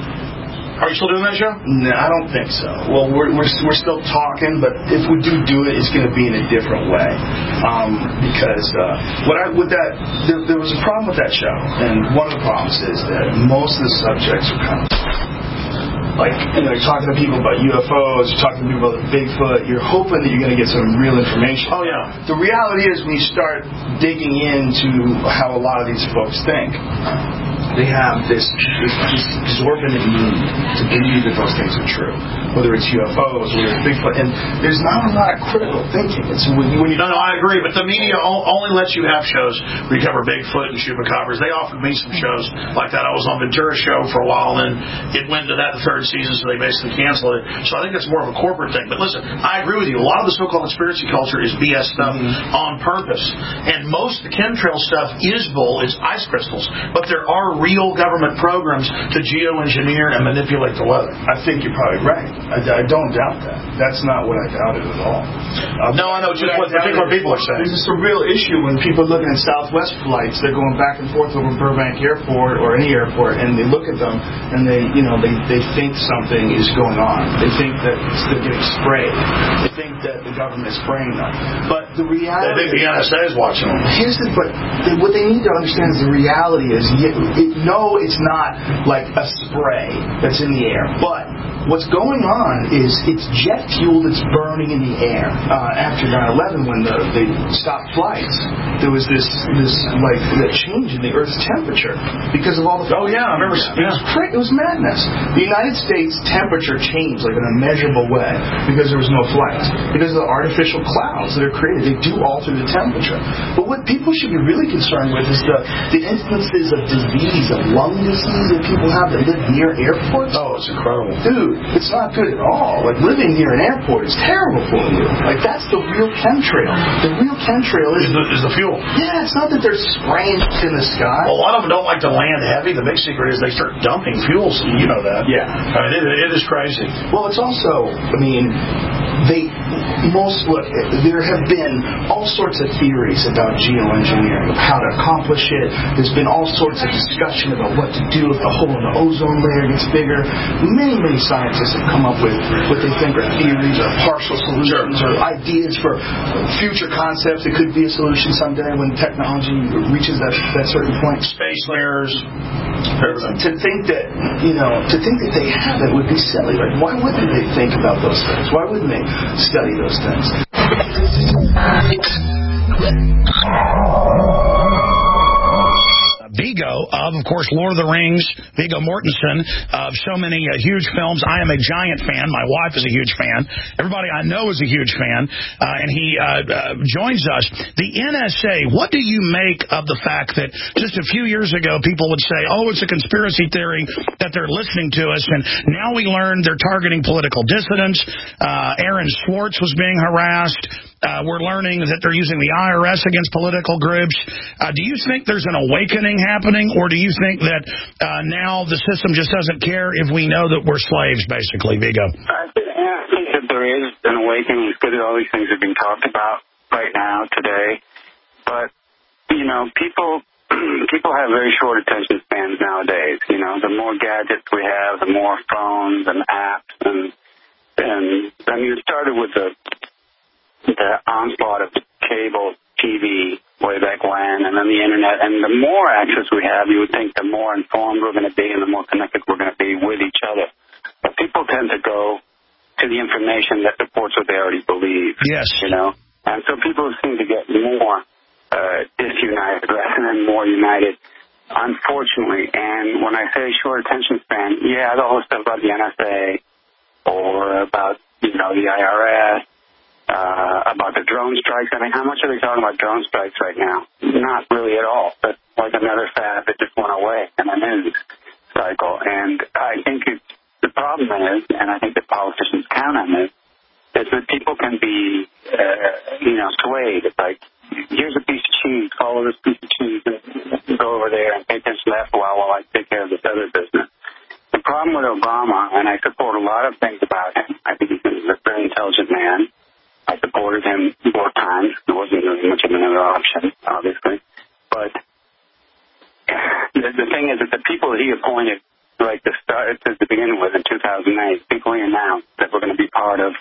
Are you still doing that show? No, I don't think so. Well, we're we're, we're still talking, but if we do do it, it's going to be in a different way. Um, because uh, what I with that there, there was a problem with that show, and one of the problems is that most of the subjects are kind of like, you know, you're talking to people about U F Os, you're talking to people about Bigfoot, you're hoping that you're going to get some real information. Oh, yeah. The reality is when you start digging into how a lot of these folks think, they have this, this, this exorbitant need to believe that those things are true, whether it's U F Os, whether it's Bigfoot, and there's not a lot of critical thinking. It's when you, when you no, no, I agree, but the media only lets you have shows where you cover Bigfoot and chupacabras. They offered me some shows like that. I was on Ventura's show for a while, and then it went to that the third season, so they basically canceled it. So I think that's more of a corporate thing. But listen, I agree with you. A lot of the so-called conspiracy culture is B S stuff mm-hmm. on purpose, and most of the chemtrail stuff is bull. It's ice crystals, but there are real government programs to geoengineer and manipulate the weather. I think you're probably right. I, I don't doubt that. That's not what I doubted at all. Uh, no, I know just what particular people are saying. There's just a real issue when people are looking at Southwest flights. They're going back and forth over Burbank Airport or any airport, and they look at them and they, you know, they, they think something is going on. They think that they're getting sprayed. They think that the government is spraying them. But the reality... They think the N S A is watching them. Here's the, but what they need to understand is the reality is, it, it, no, it's not like a spray that's in the air. But what's going on is it's jet fuel that's burning in the air. Uh, after nine eleven, when the, they stopped flights, there was this, this like, that change in the Earth's temperature because of all the... Oh, yeah, I remember... It was, it was madness. The United States temperature changed like in a measurable way because there was no flights. Because of the artificial clouds that are created. They do alter the temperature. But what people should be really concerned with is the, the instances of disease, of lung disease that people have that live near airports. Oh, it's incredible. Dude, it's not good at all. Like, living near an airport is terrible for you. Like, that's the real chemtrail. The real chemtrail is... Is the, is the fuel. Yeah, it's not that they're spraying in the sky. Well, a lot of them don't like to land heavy. The big secret is they start dumping fuels. You know that. Yeah. I mean, it, it is crazy. Well, it's also, I mean, they... Most, look, there have been all sorts of theories about geoengineering, of how to accomplish it. There's been all sorts of discussion about what to do if the hole in the ozone layer gets bigger. Many, many scientists have come up with what they think are theories or partial solutions or ideas for future concepts. It could be a solution someday when technology reaches that, that certain point. Space layers. To think that, you know, to think that they have it would be silly. Like, why wouldn't they think about those things? Why wouldn't they study those things? Viggo of, of course, Lord of the Rings, Viggo Mortensen, of so many uh, huge films. I am a giant fan. My wife is a huge fan. Everybody I know is a huge fan. Uh, and he uh, uh, joins us. The N S A, what do you make of the fact that just a few years ago people would say, oh, it's a conspiracy theory that they're listening to us, and now we learn they're targeting political dissidents. Uh, Aaron Swartz was being harassed. Uh, we're learning that they're using the I R S against political groups. Uh, do you think there's an awakening happening, or do you think that uh, now the system just doesn't care if we know that we're slaves, basically, Viggo? I think, I think that there is an awakening. It's good that all these things are being talked about right now, today. But, you know, people people have very short attention spans nowadays. You know, the more gadgets we have, the more phones and apps. And, and I mean, it started with the... the onslaught of cable T V way back back when, and then the Internet. And the more access we have, you would think the more informed we're going to be and the more connected we're going to be with each other. But people tend to go to the information that supports what they already believe. Yes. You know? And so people seem to get more uh, disunited rather than more united, unfortunately. And when I say short attention span, yeah, the whole stuff about the N S A or about, you know, the I R S, Uh, about the drone strikes. I mean, how much are they talking about drone strikes right now? Not really at all. But like another fad that just went away in the news cycle. And I think it's, the problem is, and I think the politicians count on this, is that people can be, uh, you know, swayed. It's like, here's a piece of cheese, follow this piece of cheese, and go over there and pay attention to that for a while while I take care of this other business. The problem with Obama, and I support a lot of things about him, I think he's a very intelligent man. I supported him more times. There wasn't really much of another option, obviously. But the, the thing is that the people that he appointed, like the start to begin with in two thousand eight, people he announced that were going to be part of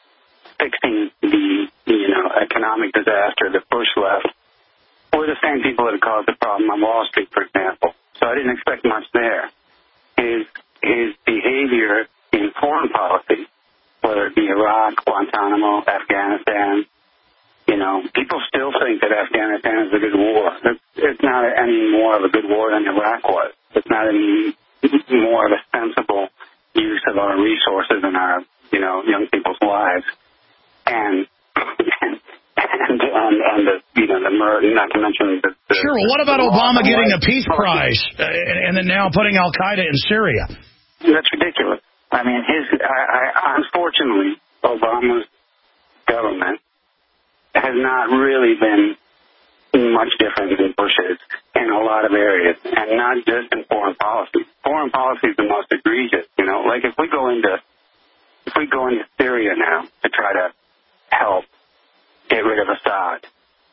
fixing the, you know, economic disaster that Bush left, were the same people that had caused the problem on Wall Street, for example. So I didn't expect much there. His his behavior in foreign policy, whether it be Iraq, Guantanamo, Afghanistan, you know, people still think that Afghanistan is a good war. It's, it's not any more of a good war than Iraq was. It's not any more of a sensible use of our resources and our, you know, young people's lives. And and and, and the, you know, the murder, not to mention the... the sure, well, what about Obama getting a peace prize uh, and, and then now putting Al-Qaeda in Syria? That's ridiculous. I mean, his. I, I, unfortunately, Obama's government has not really been much different than Bush's in a lot of areas, and not just in foreign policy. Foreign policy is the most egregious. You know, like if we go into if we go into Syria now to try to help get rid of Assad,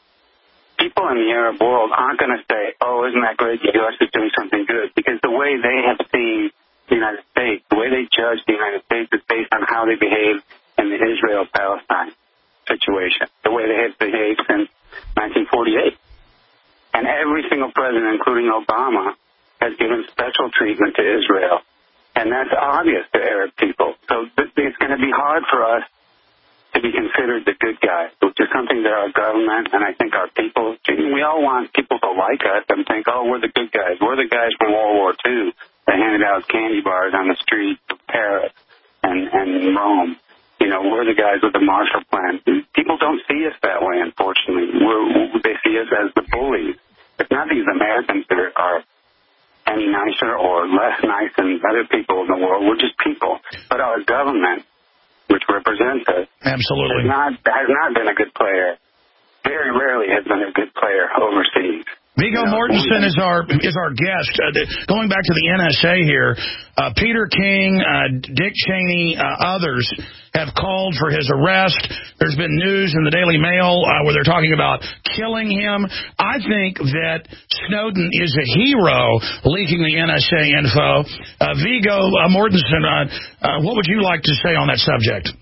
people in the Arab world aren't going to say, "Oh, isn't that great? The U S is doing something good," because the way they have seen the United States, the way they judge the United States is based on how they behave in the Israel-Palestine situation, the way they have behaved since nineteen forty-eight. And every single president, including Obama, has given special treatment to Israel. And that's obvious to Arab people. So it's going to be hard for us to be considered the good guys, which is something that our government and I think our people, we all want people to like us and think, oh, we're the good guys. We're the guys from World War Two. They handed out candy bars on the street of Paris and, and Rome. You know, we're the guys with the Marshall Plan. People don't see us that way, unfortunately. We're, they see us as the bullies. It's not these Americans that are any nicer or less nice than other people in the world. We're just people. But our government, which represents us, absolutely has not, has not been a good player. Very rarely has been a good player overseas. Viggo Mortensen is our is our guest. Uh, going back to the N S A here, uh, Peter King, uh, Dick Cheney, uh, others have called for his arrest. There's been news in the Daily Mail uh, where they're talking about killing him. I think that Snowden is a hero leaking the N S A info. Uh, Viggo uh, Mortensen, uh, uh, what would you like to say on that subject?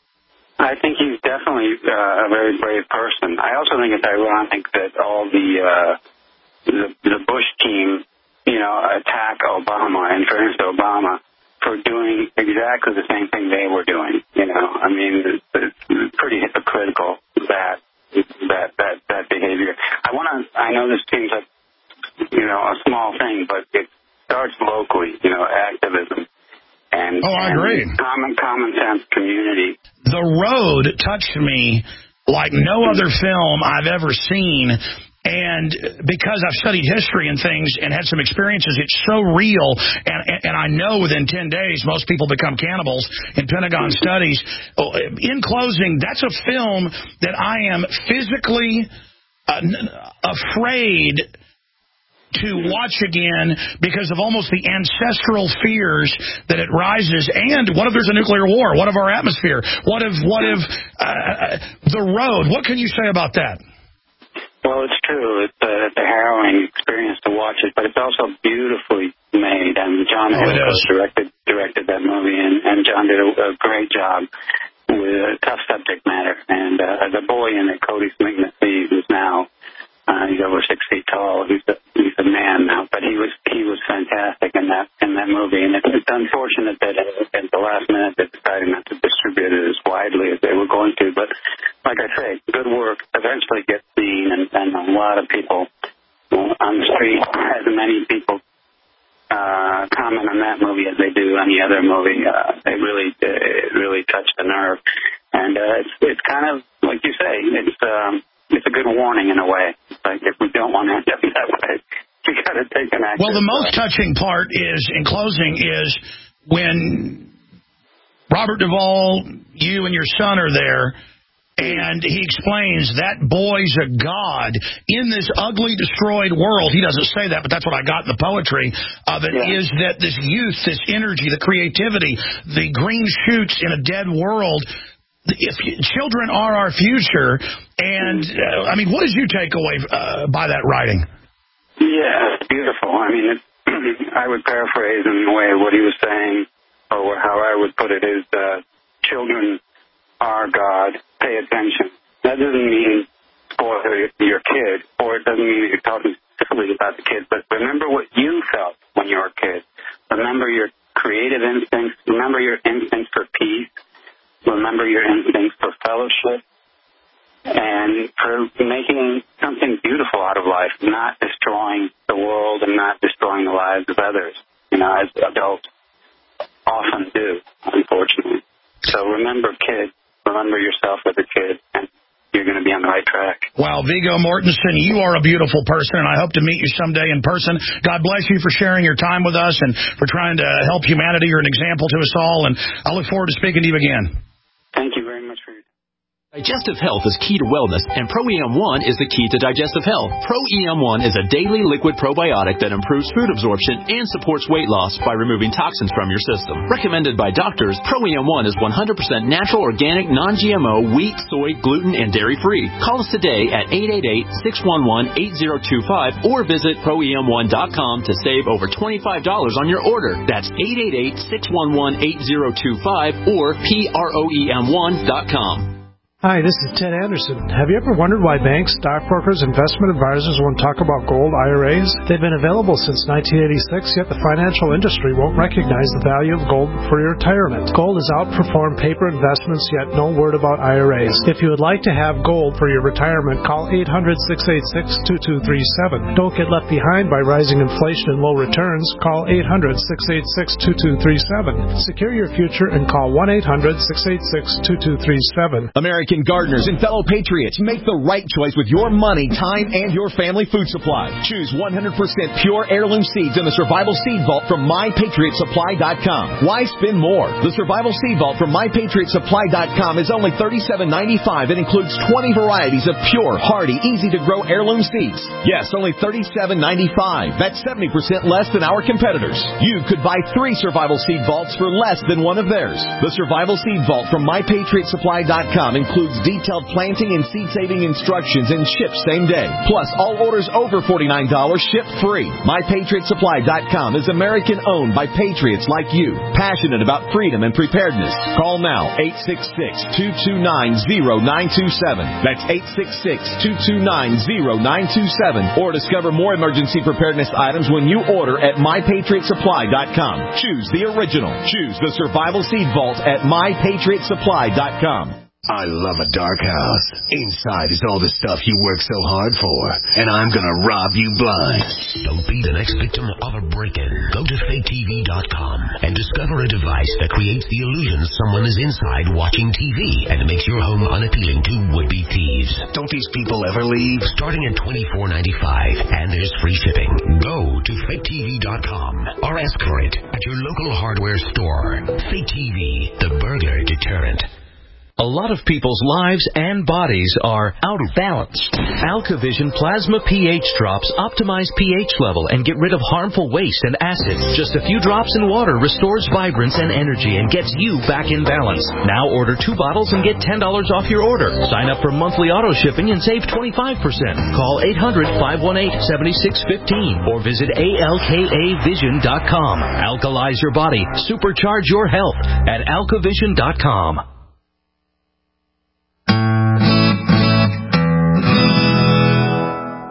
I think he's definitely uh, a very brave person. I also think it's ironic that all the... Uh, The, the Bush team, you know, attack Obama, in fairness to Obama, for doing exactly the same thing they were doing. You know, I mean, it's, it's pretty hypocritical that that that that behavior. I want to. I know this seems like, you know, a small thing, but it starts locally. You know, activism and oh, I agree. And common common sense community. The Road touched me like no other film I've ever seen. And because I've studied history and things and had some experiences, it's so real. And, and, and I know within ten days, most people become cannibals in Pentagon studies. In closing, that's a film that I am physically uh, afraid to watch again because of almost the ancestral fears that it rises. And what if there's a nuclear war? What if our atmosphere? What if, what if uh, The Road? What can you say about that? Well, it's true. It's a, it's a harrowing experience to watch it, but it's also beautifully made. And John oh, Hill directed directed that movie, and, and John did a, a great job with a tough subject matter. And uh, the boy in it, Cody Smith-McPhee, who's now Uh, he's over six feet tall. He's a, he's a man now, but he was he was fantastic in that in that movie. And it's, it's unfortunate that at the last minute they decided not to distribute it as widely as they were going to. But like I say, good work eventually gets seen, and, and a lot of people uh, on the street, as many people uh, comment on that movie as they do any other movie. Uh, it really it really touched the nerve, and uh, it's it's kind of like you say, it's. Um, It's a good warning in a way. It's like if we don't want to end up that way, we got to take an action. Well, the most touching part is, in closing, is when Robert Duvall, you and your son are there, and he explains that boy's a god in this ugly, destroyed world. He doesn't say that, but that's what I got in the poetry of it, yeah. Is that this youth, this energy, the creativity, the green shoots in a dead world. If you, children are our future, and uh, I mean, what did you take away uh, by that writing? Yeah, it's beautiful. I mean, it's, I would paraphrase in a way what he was saying, or how I would put it is, uh, children are God. Pay attention. That doesn't mean spoil your kid, or it doesn't mean you're talking specifically about the kid. But remember what you felt when you were a kid. Remember your creative instincts. Remember your instincts for peace. Remember your instincts for fellowship and for making something beautiful out of life, not destroying the world and not destroying the lives of others, you know, as adults often do, unfortunately. So remember, kids, remember yourself as a kid, and you're going to be on the right track. Wow, Viggo Mortensen, you are a beautiful person, and I hope to meet you someday in person. God bless you for sharing your time with us and for trying to help humanity. You're an example to us all, and I look forward to speaking to you again. Thank you very much for your time. Digestive health is key to wellness, and Pro E M one is the key to digestive health. Pro E M one is a daily liquid probiotic that improves food absorption and supports weight loss by removing toxins from your system. Recommended by doctors, Pro E M one is one hundred percent natural, organic, non G M O, wheat, soy, gluten, and dairy-free. Call us today at eight eight eight, six one one, eight zero two five or visit pro e m one dot com to save over twenty-five dollars on your order. That's eight eight eight, six one one, eight zero two five or pro e m one dot com. Hi, this is Ted Anderson. Have you ever wondered why banks, stockbrokers, investment advisors won't talk about gold I R As? They've been available since nineteen eighty-six, yet the financial industry won't recognize the value of gold for your retirement. Gold has outperformed paper investments, yet no word about I R As. If you would like to have gold for your retirement, call eight hundred, six eight six, two two three seven. Don't get left behind by rising inflation and low returns. Call eight hundred, six eight six, two two three seven. Secure your future and call one eight hundred, six eight six, two two three seven. American gardeners and fellow patriots, make the right choice with your money, time, and your family food supply. Choose one hundred percent pure heirloom seeds in the Survival Seed Vault from my patriot supply dot com. Why spend more? The Survival Seed Vault from my patriot supply dot com is only thirty-seven ninety-five and includes twenty varieties of pure, hardy, easy-to-grow heirloom seeds. Yes, only thirty-seven ninety-five. That's seventy percent less than our competitors. You could buy three Survival Seed Vaults for less than one of theirs. The Survival Seed Vault from my patriot supply dot com includes detailed planting and seed-saving instructions and ships same day. Plus, all orders over forty-nine dollars ship free. my patriot supply dot com is American-owned by patriots like you, passionate about freedom and preparedness. Call now, eight six six, two two nine, zero nine two seven. That's eight six six, two two nine, zero nine two seven. Or discover more emergency preparedness items when you order at my patriot supply dot com. Choose the original. Choose the Survival Seed Vault at my patriot supply dot com. I love a dark house. Inside is all the stuff you work so hard for, and I'm gonna rob you blind. Don't be the next victim of a break-in. Go to fake T V dot com and discover a device that creates the illusion someone is inside watching T V and makes your home unappealing to would-be thieves. Don't these people ever leave? Starting at twenty-four ninety-five, and there's free shipping. Go to fake T V dot com or ask for it at your local hardware store. Fake T V, the burglar deterrent. A lot of people's lives and bodies are out of balance. AlkaVision Plasma pH drops optimize pH level and get rid of harmful waste and acids. Just a few drops in water restores vibrance and energy and gets you back in balance. Now order two bottles and get ten dollars off your order. Sign up for monthly auto shipping and save twenty-five percent. Call eight hundred, five one eight, seven six one five or visit A L K A vision dot com. Alkalize your body. Supercharge your health at alka vision dot com.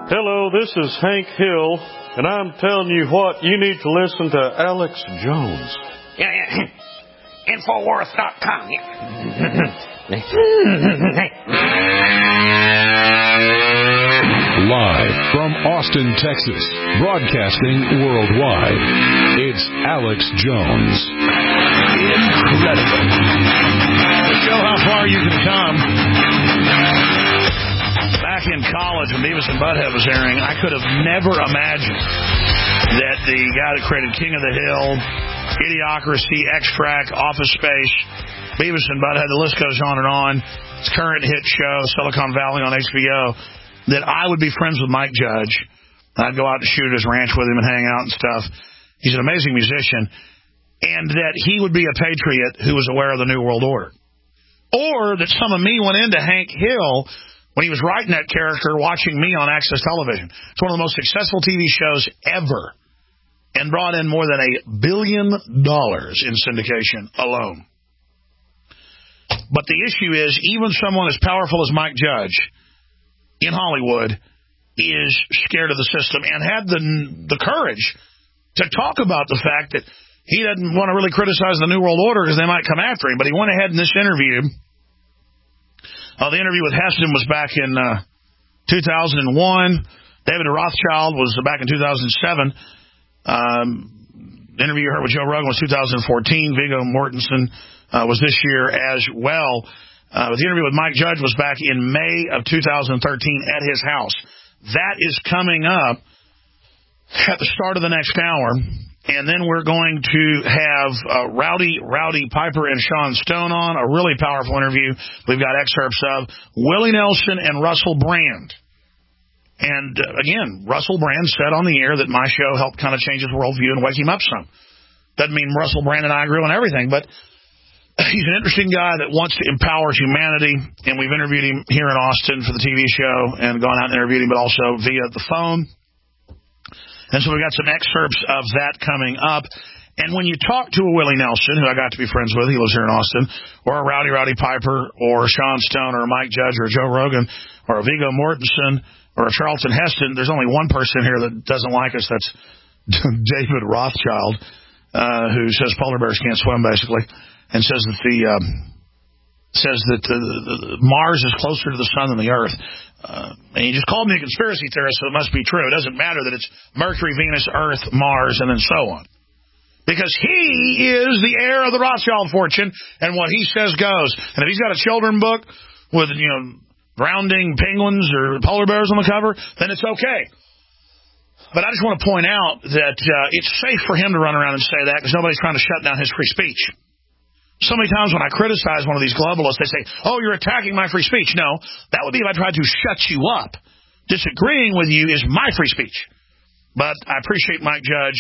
Hello, this is Hank Hill, and I'm telling you what, you need to listen to Alex Jones. Yeah, yeah. Infowars dot com, yeah. Live from Austin, Texas, broadcasting worldwide, it's Alex Jones. Incredible. To show how far you can come. Back in college when Beavis and Butthead was airing, I could have never imagined that the guy that created King of the Hill, Idiocracy, X-Track, Office Space, Beavis and Butthead, the list goes on and on, his current hit show, Silicon Valley on H B O, that I would be friends with Mike Judge. I'd go out to shoot at his ranch with him and hang out and stuff. He's an amazing musician. And that he would be a patriot who was aware of the New World Order. Or that some of me went into Hank Hill when he was writing that character, watching me on Access Television. It's one of the most successful T V shows ever, and brought in more than a billion dollars in syndication alone. But the issue is, even someone as powerful as Mike Judge in Hollywood is scared of the system and had the the courage to talk about the fact that he doesn't want to really criticize the New World Order because they might come after him. But he went ahead in this interview. Uh, the interview with Heston was back in uh, two thousand one. David Rothschild was back in two thousand seven. Um, the interview you heard with Joe Rogan was two thousand fourteen. Viggo Mortensen uh, was this year as well. Uh, the interview with Mike Judge was back in May of two thousand thirteen at his house. That is coming up at the start of the next hour. And then we're going to have uh, Rowdy, Rowdy Piper and Sean Stone on, a really powerful interview we've got excerpts of. Willie Nelson and Russell Brand. And, uh, again, Russell Brand said on the air that my show helped kind of change his worldview and wake him up some. Doesn't mean Russell Brand and I agree on everything, but he's an interesting guy that wants to empower humanity, and we've interviewed him here in Austin for the T V show and gone out and interviewed him, but also via the phone. And so we've got some excerpts of that coming up. And when you talk to a Willie Nelson, who I got to be friends with, he lives here in Austin, or a Rowdy Rowdy Piper, or a Sean Stone, or a Mike Judge, or a Joe Rogan, or a Viggo Mortensen, or a Charlton Heston, there's only one person here that doesn't like us. That's David Rothschild, uh, who says polar bears can't swim, basically, and says that the um, says that uh, Mars is closer to the sun than the Earth. Uh, and he just called me a conspiracy theorist, so it must be true. It doesn't matter that it's Mercury, Venus, Earth, Mars, and then so on. Because he is the heir of the Rothschild fortune, and what he says goes. And if he's got a children book with, you know, drowning penguins or polar bears on the cover, then it's okay. But I just want to point out that uh, it's safe for him to run around and say that because nobody's trying to shut down his free speech. So many times when I criticize one of these globalists, they say, oh, you're attacking my free speech. No, that would be if I tried to shut you up. Disagreeing with you is my free speech. But I appreciate Mike Judge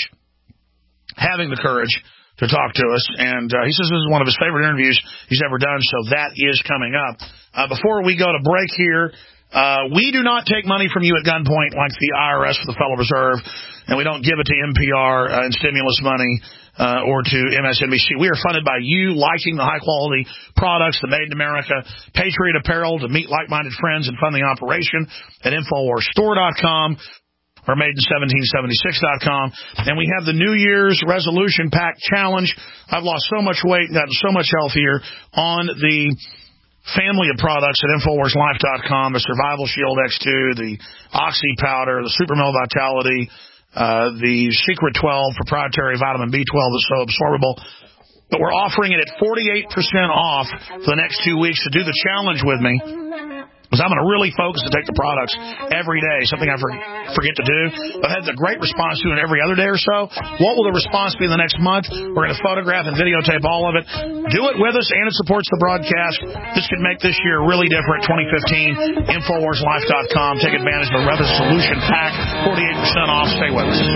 having the courage to talk to us. And uh, he says this is one of his favorite interviews he's ever done, so that is coming up. Uh, before we go to break here, uh, we do not take money from you at gunpoint like the I R S for the Federal Reserve, and we don't give it to N P R uh, and stimulus money. Uh, or to M S N B C. We are funded by you liking the high-quality products, the Made in America Patriot Apparel, to meet like-minded friends and fund the operation at Infowars Store dot com or Made in seventeen seventy-six dot com. And we have the New Year's Resolution Pack Challenge. I've lost so much weight and gotten so much healthier on the family of products at Infowars Life dot com, the Survival Shield X two, the Oxy Powder, the Super Male Vitality, Uh, the Secret twelve proprietary vitamin B twelve that's so absorbable. But we're offering it at forty-eight percent off for the next two weeks to do the challenge with me. Because I'm going to really focus to take the products every day, something I for, forget to do. I've had a great response to it every other day or so. What will the response be in the next month? We're going to photograph and videotape all of it. Do it with us, and it supports the broadcast. This could make this year really different, twenty fifteen. Infowars Life dot com. Take advantage of the Weather Solution Pack. forty-eight percent off. Stay with us.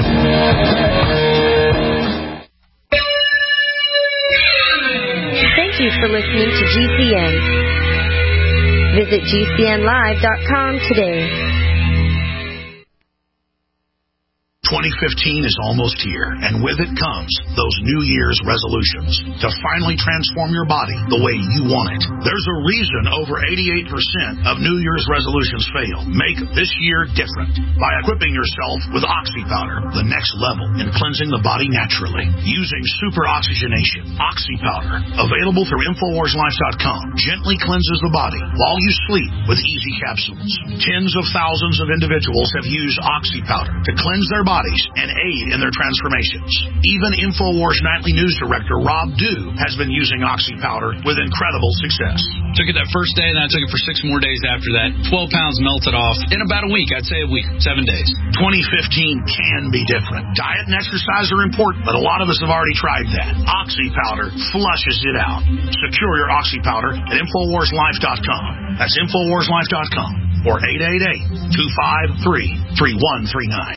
Thank you for listening to G C N. Visit G C N live dot com today. twenty fifteen is almost here, and with it comes those New Year's resolutions to finally transform your body the way you want it. There's a reason over eighty-eight percent of New Year's resolutions fail. Make this year different by equipping yourself with Oxy Powder, the next level in cleansing the body naturally. Using super oxygenation, Oxy Powder, available through Infowars Life dot com, gently cleanses the body while you sleep with easy capsules. Tens of thousands of individuals have used Oxy Powder to cleanse their bodies and aid in their transformations. Even Infowars Nightly News Director Rob Dew has been using Oxy Powder with incredible success. Took it that first day, and then I took it for six more days after that. twelve pounds melted off in about a week. I'd say a week, seven days. twenty fifteen can be different. Diet and exercise are important, but a lot of us have already tried that. Oxy Powder flushes it out. Secure your Oxy Powder at Infowars Life dot com. That's Infowars Life dot com or eight eight eight, two five three, three one three nine.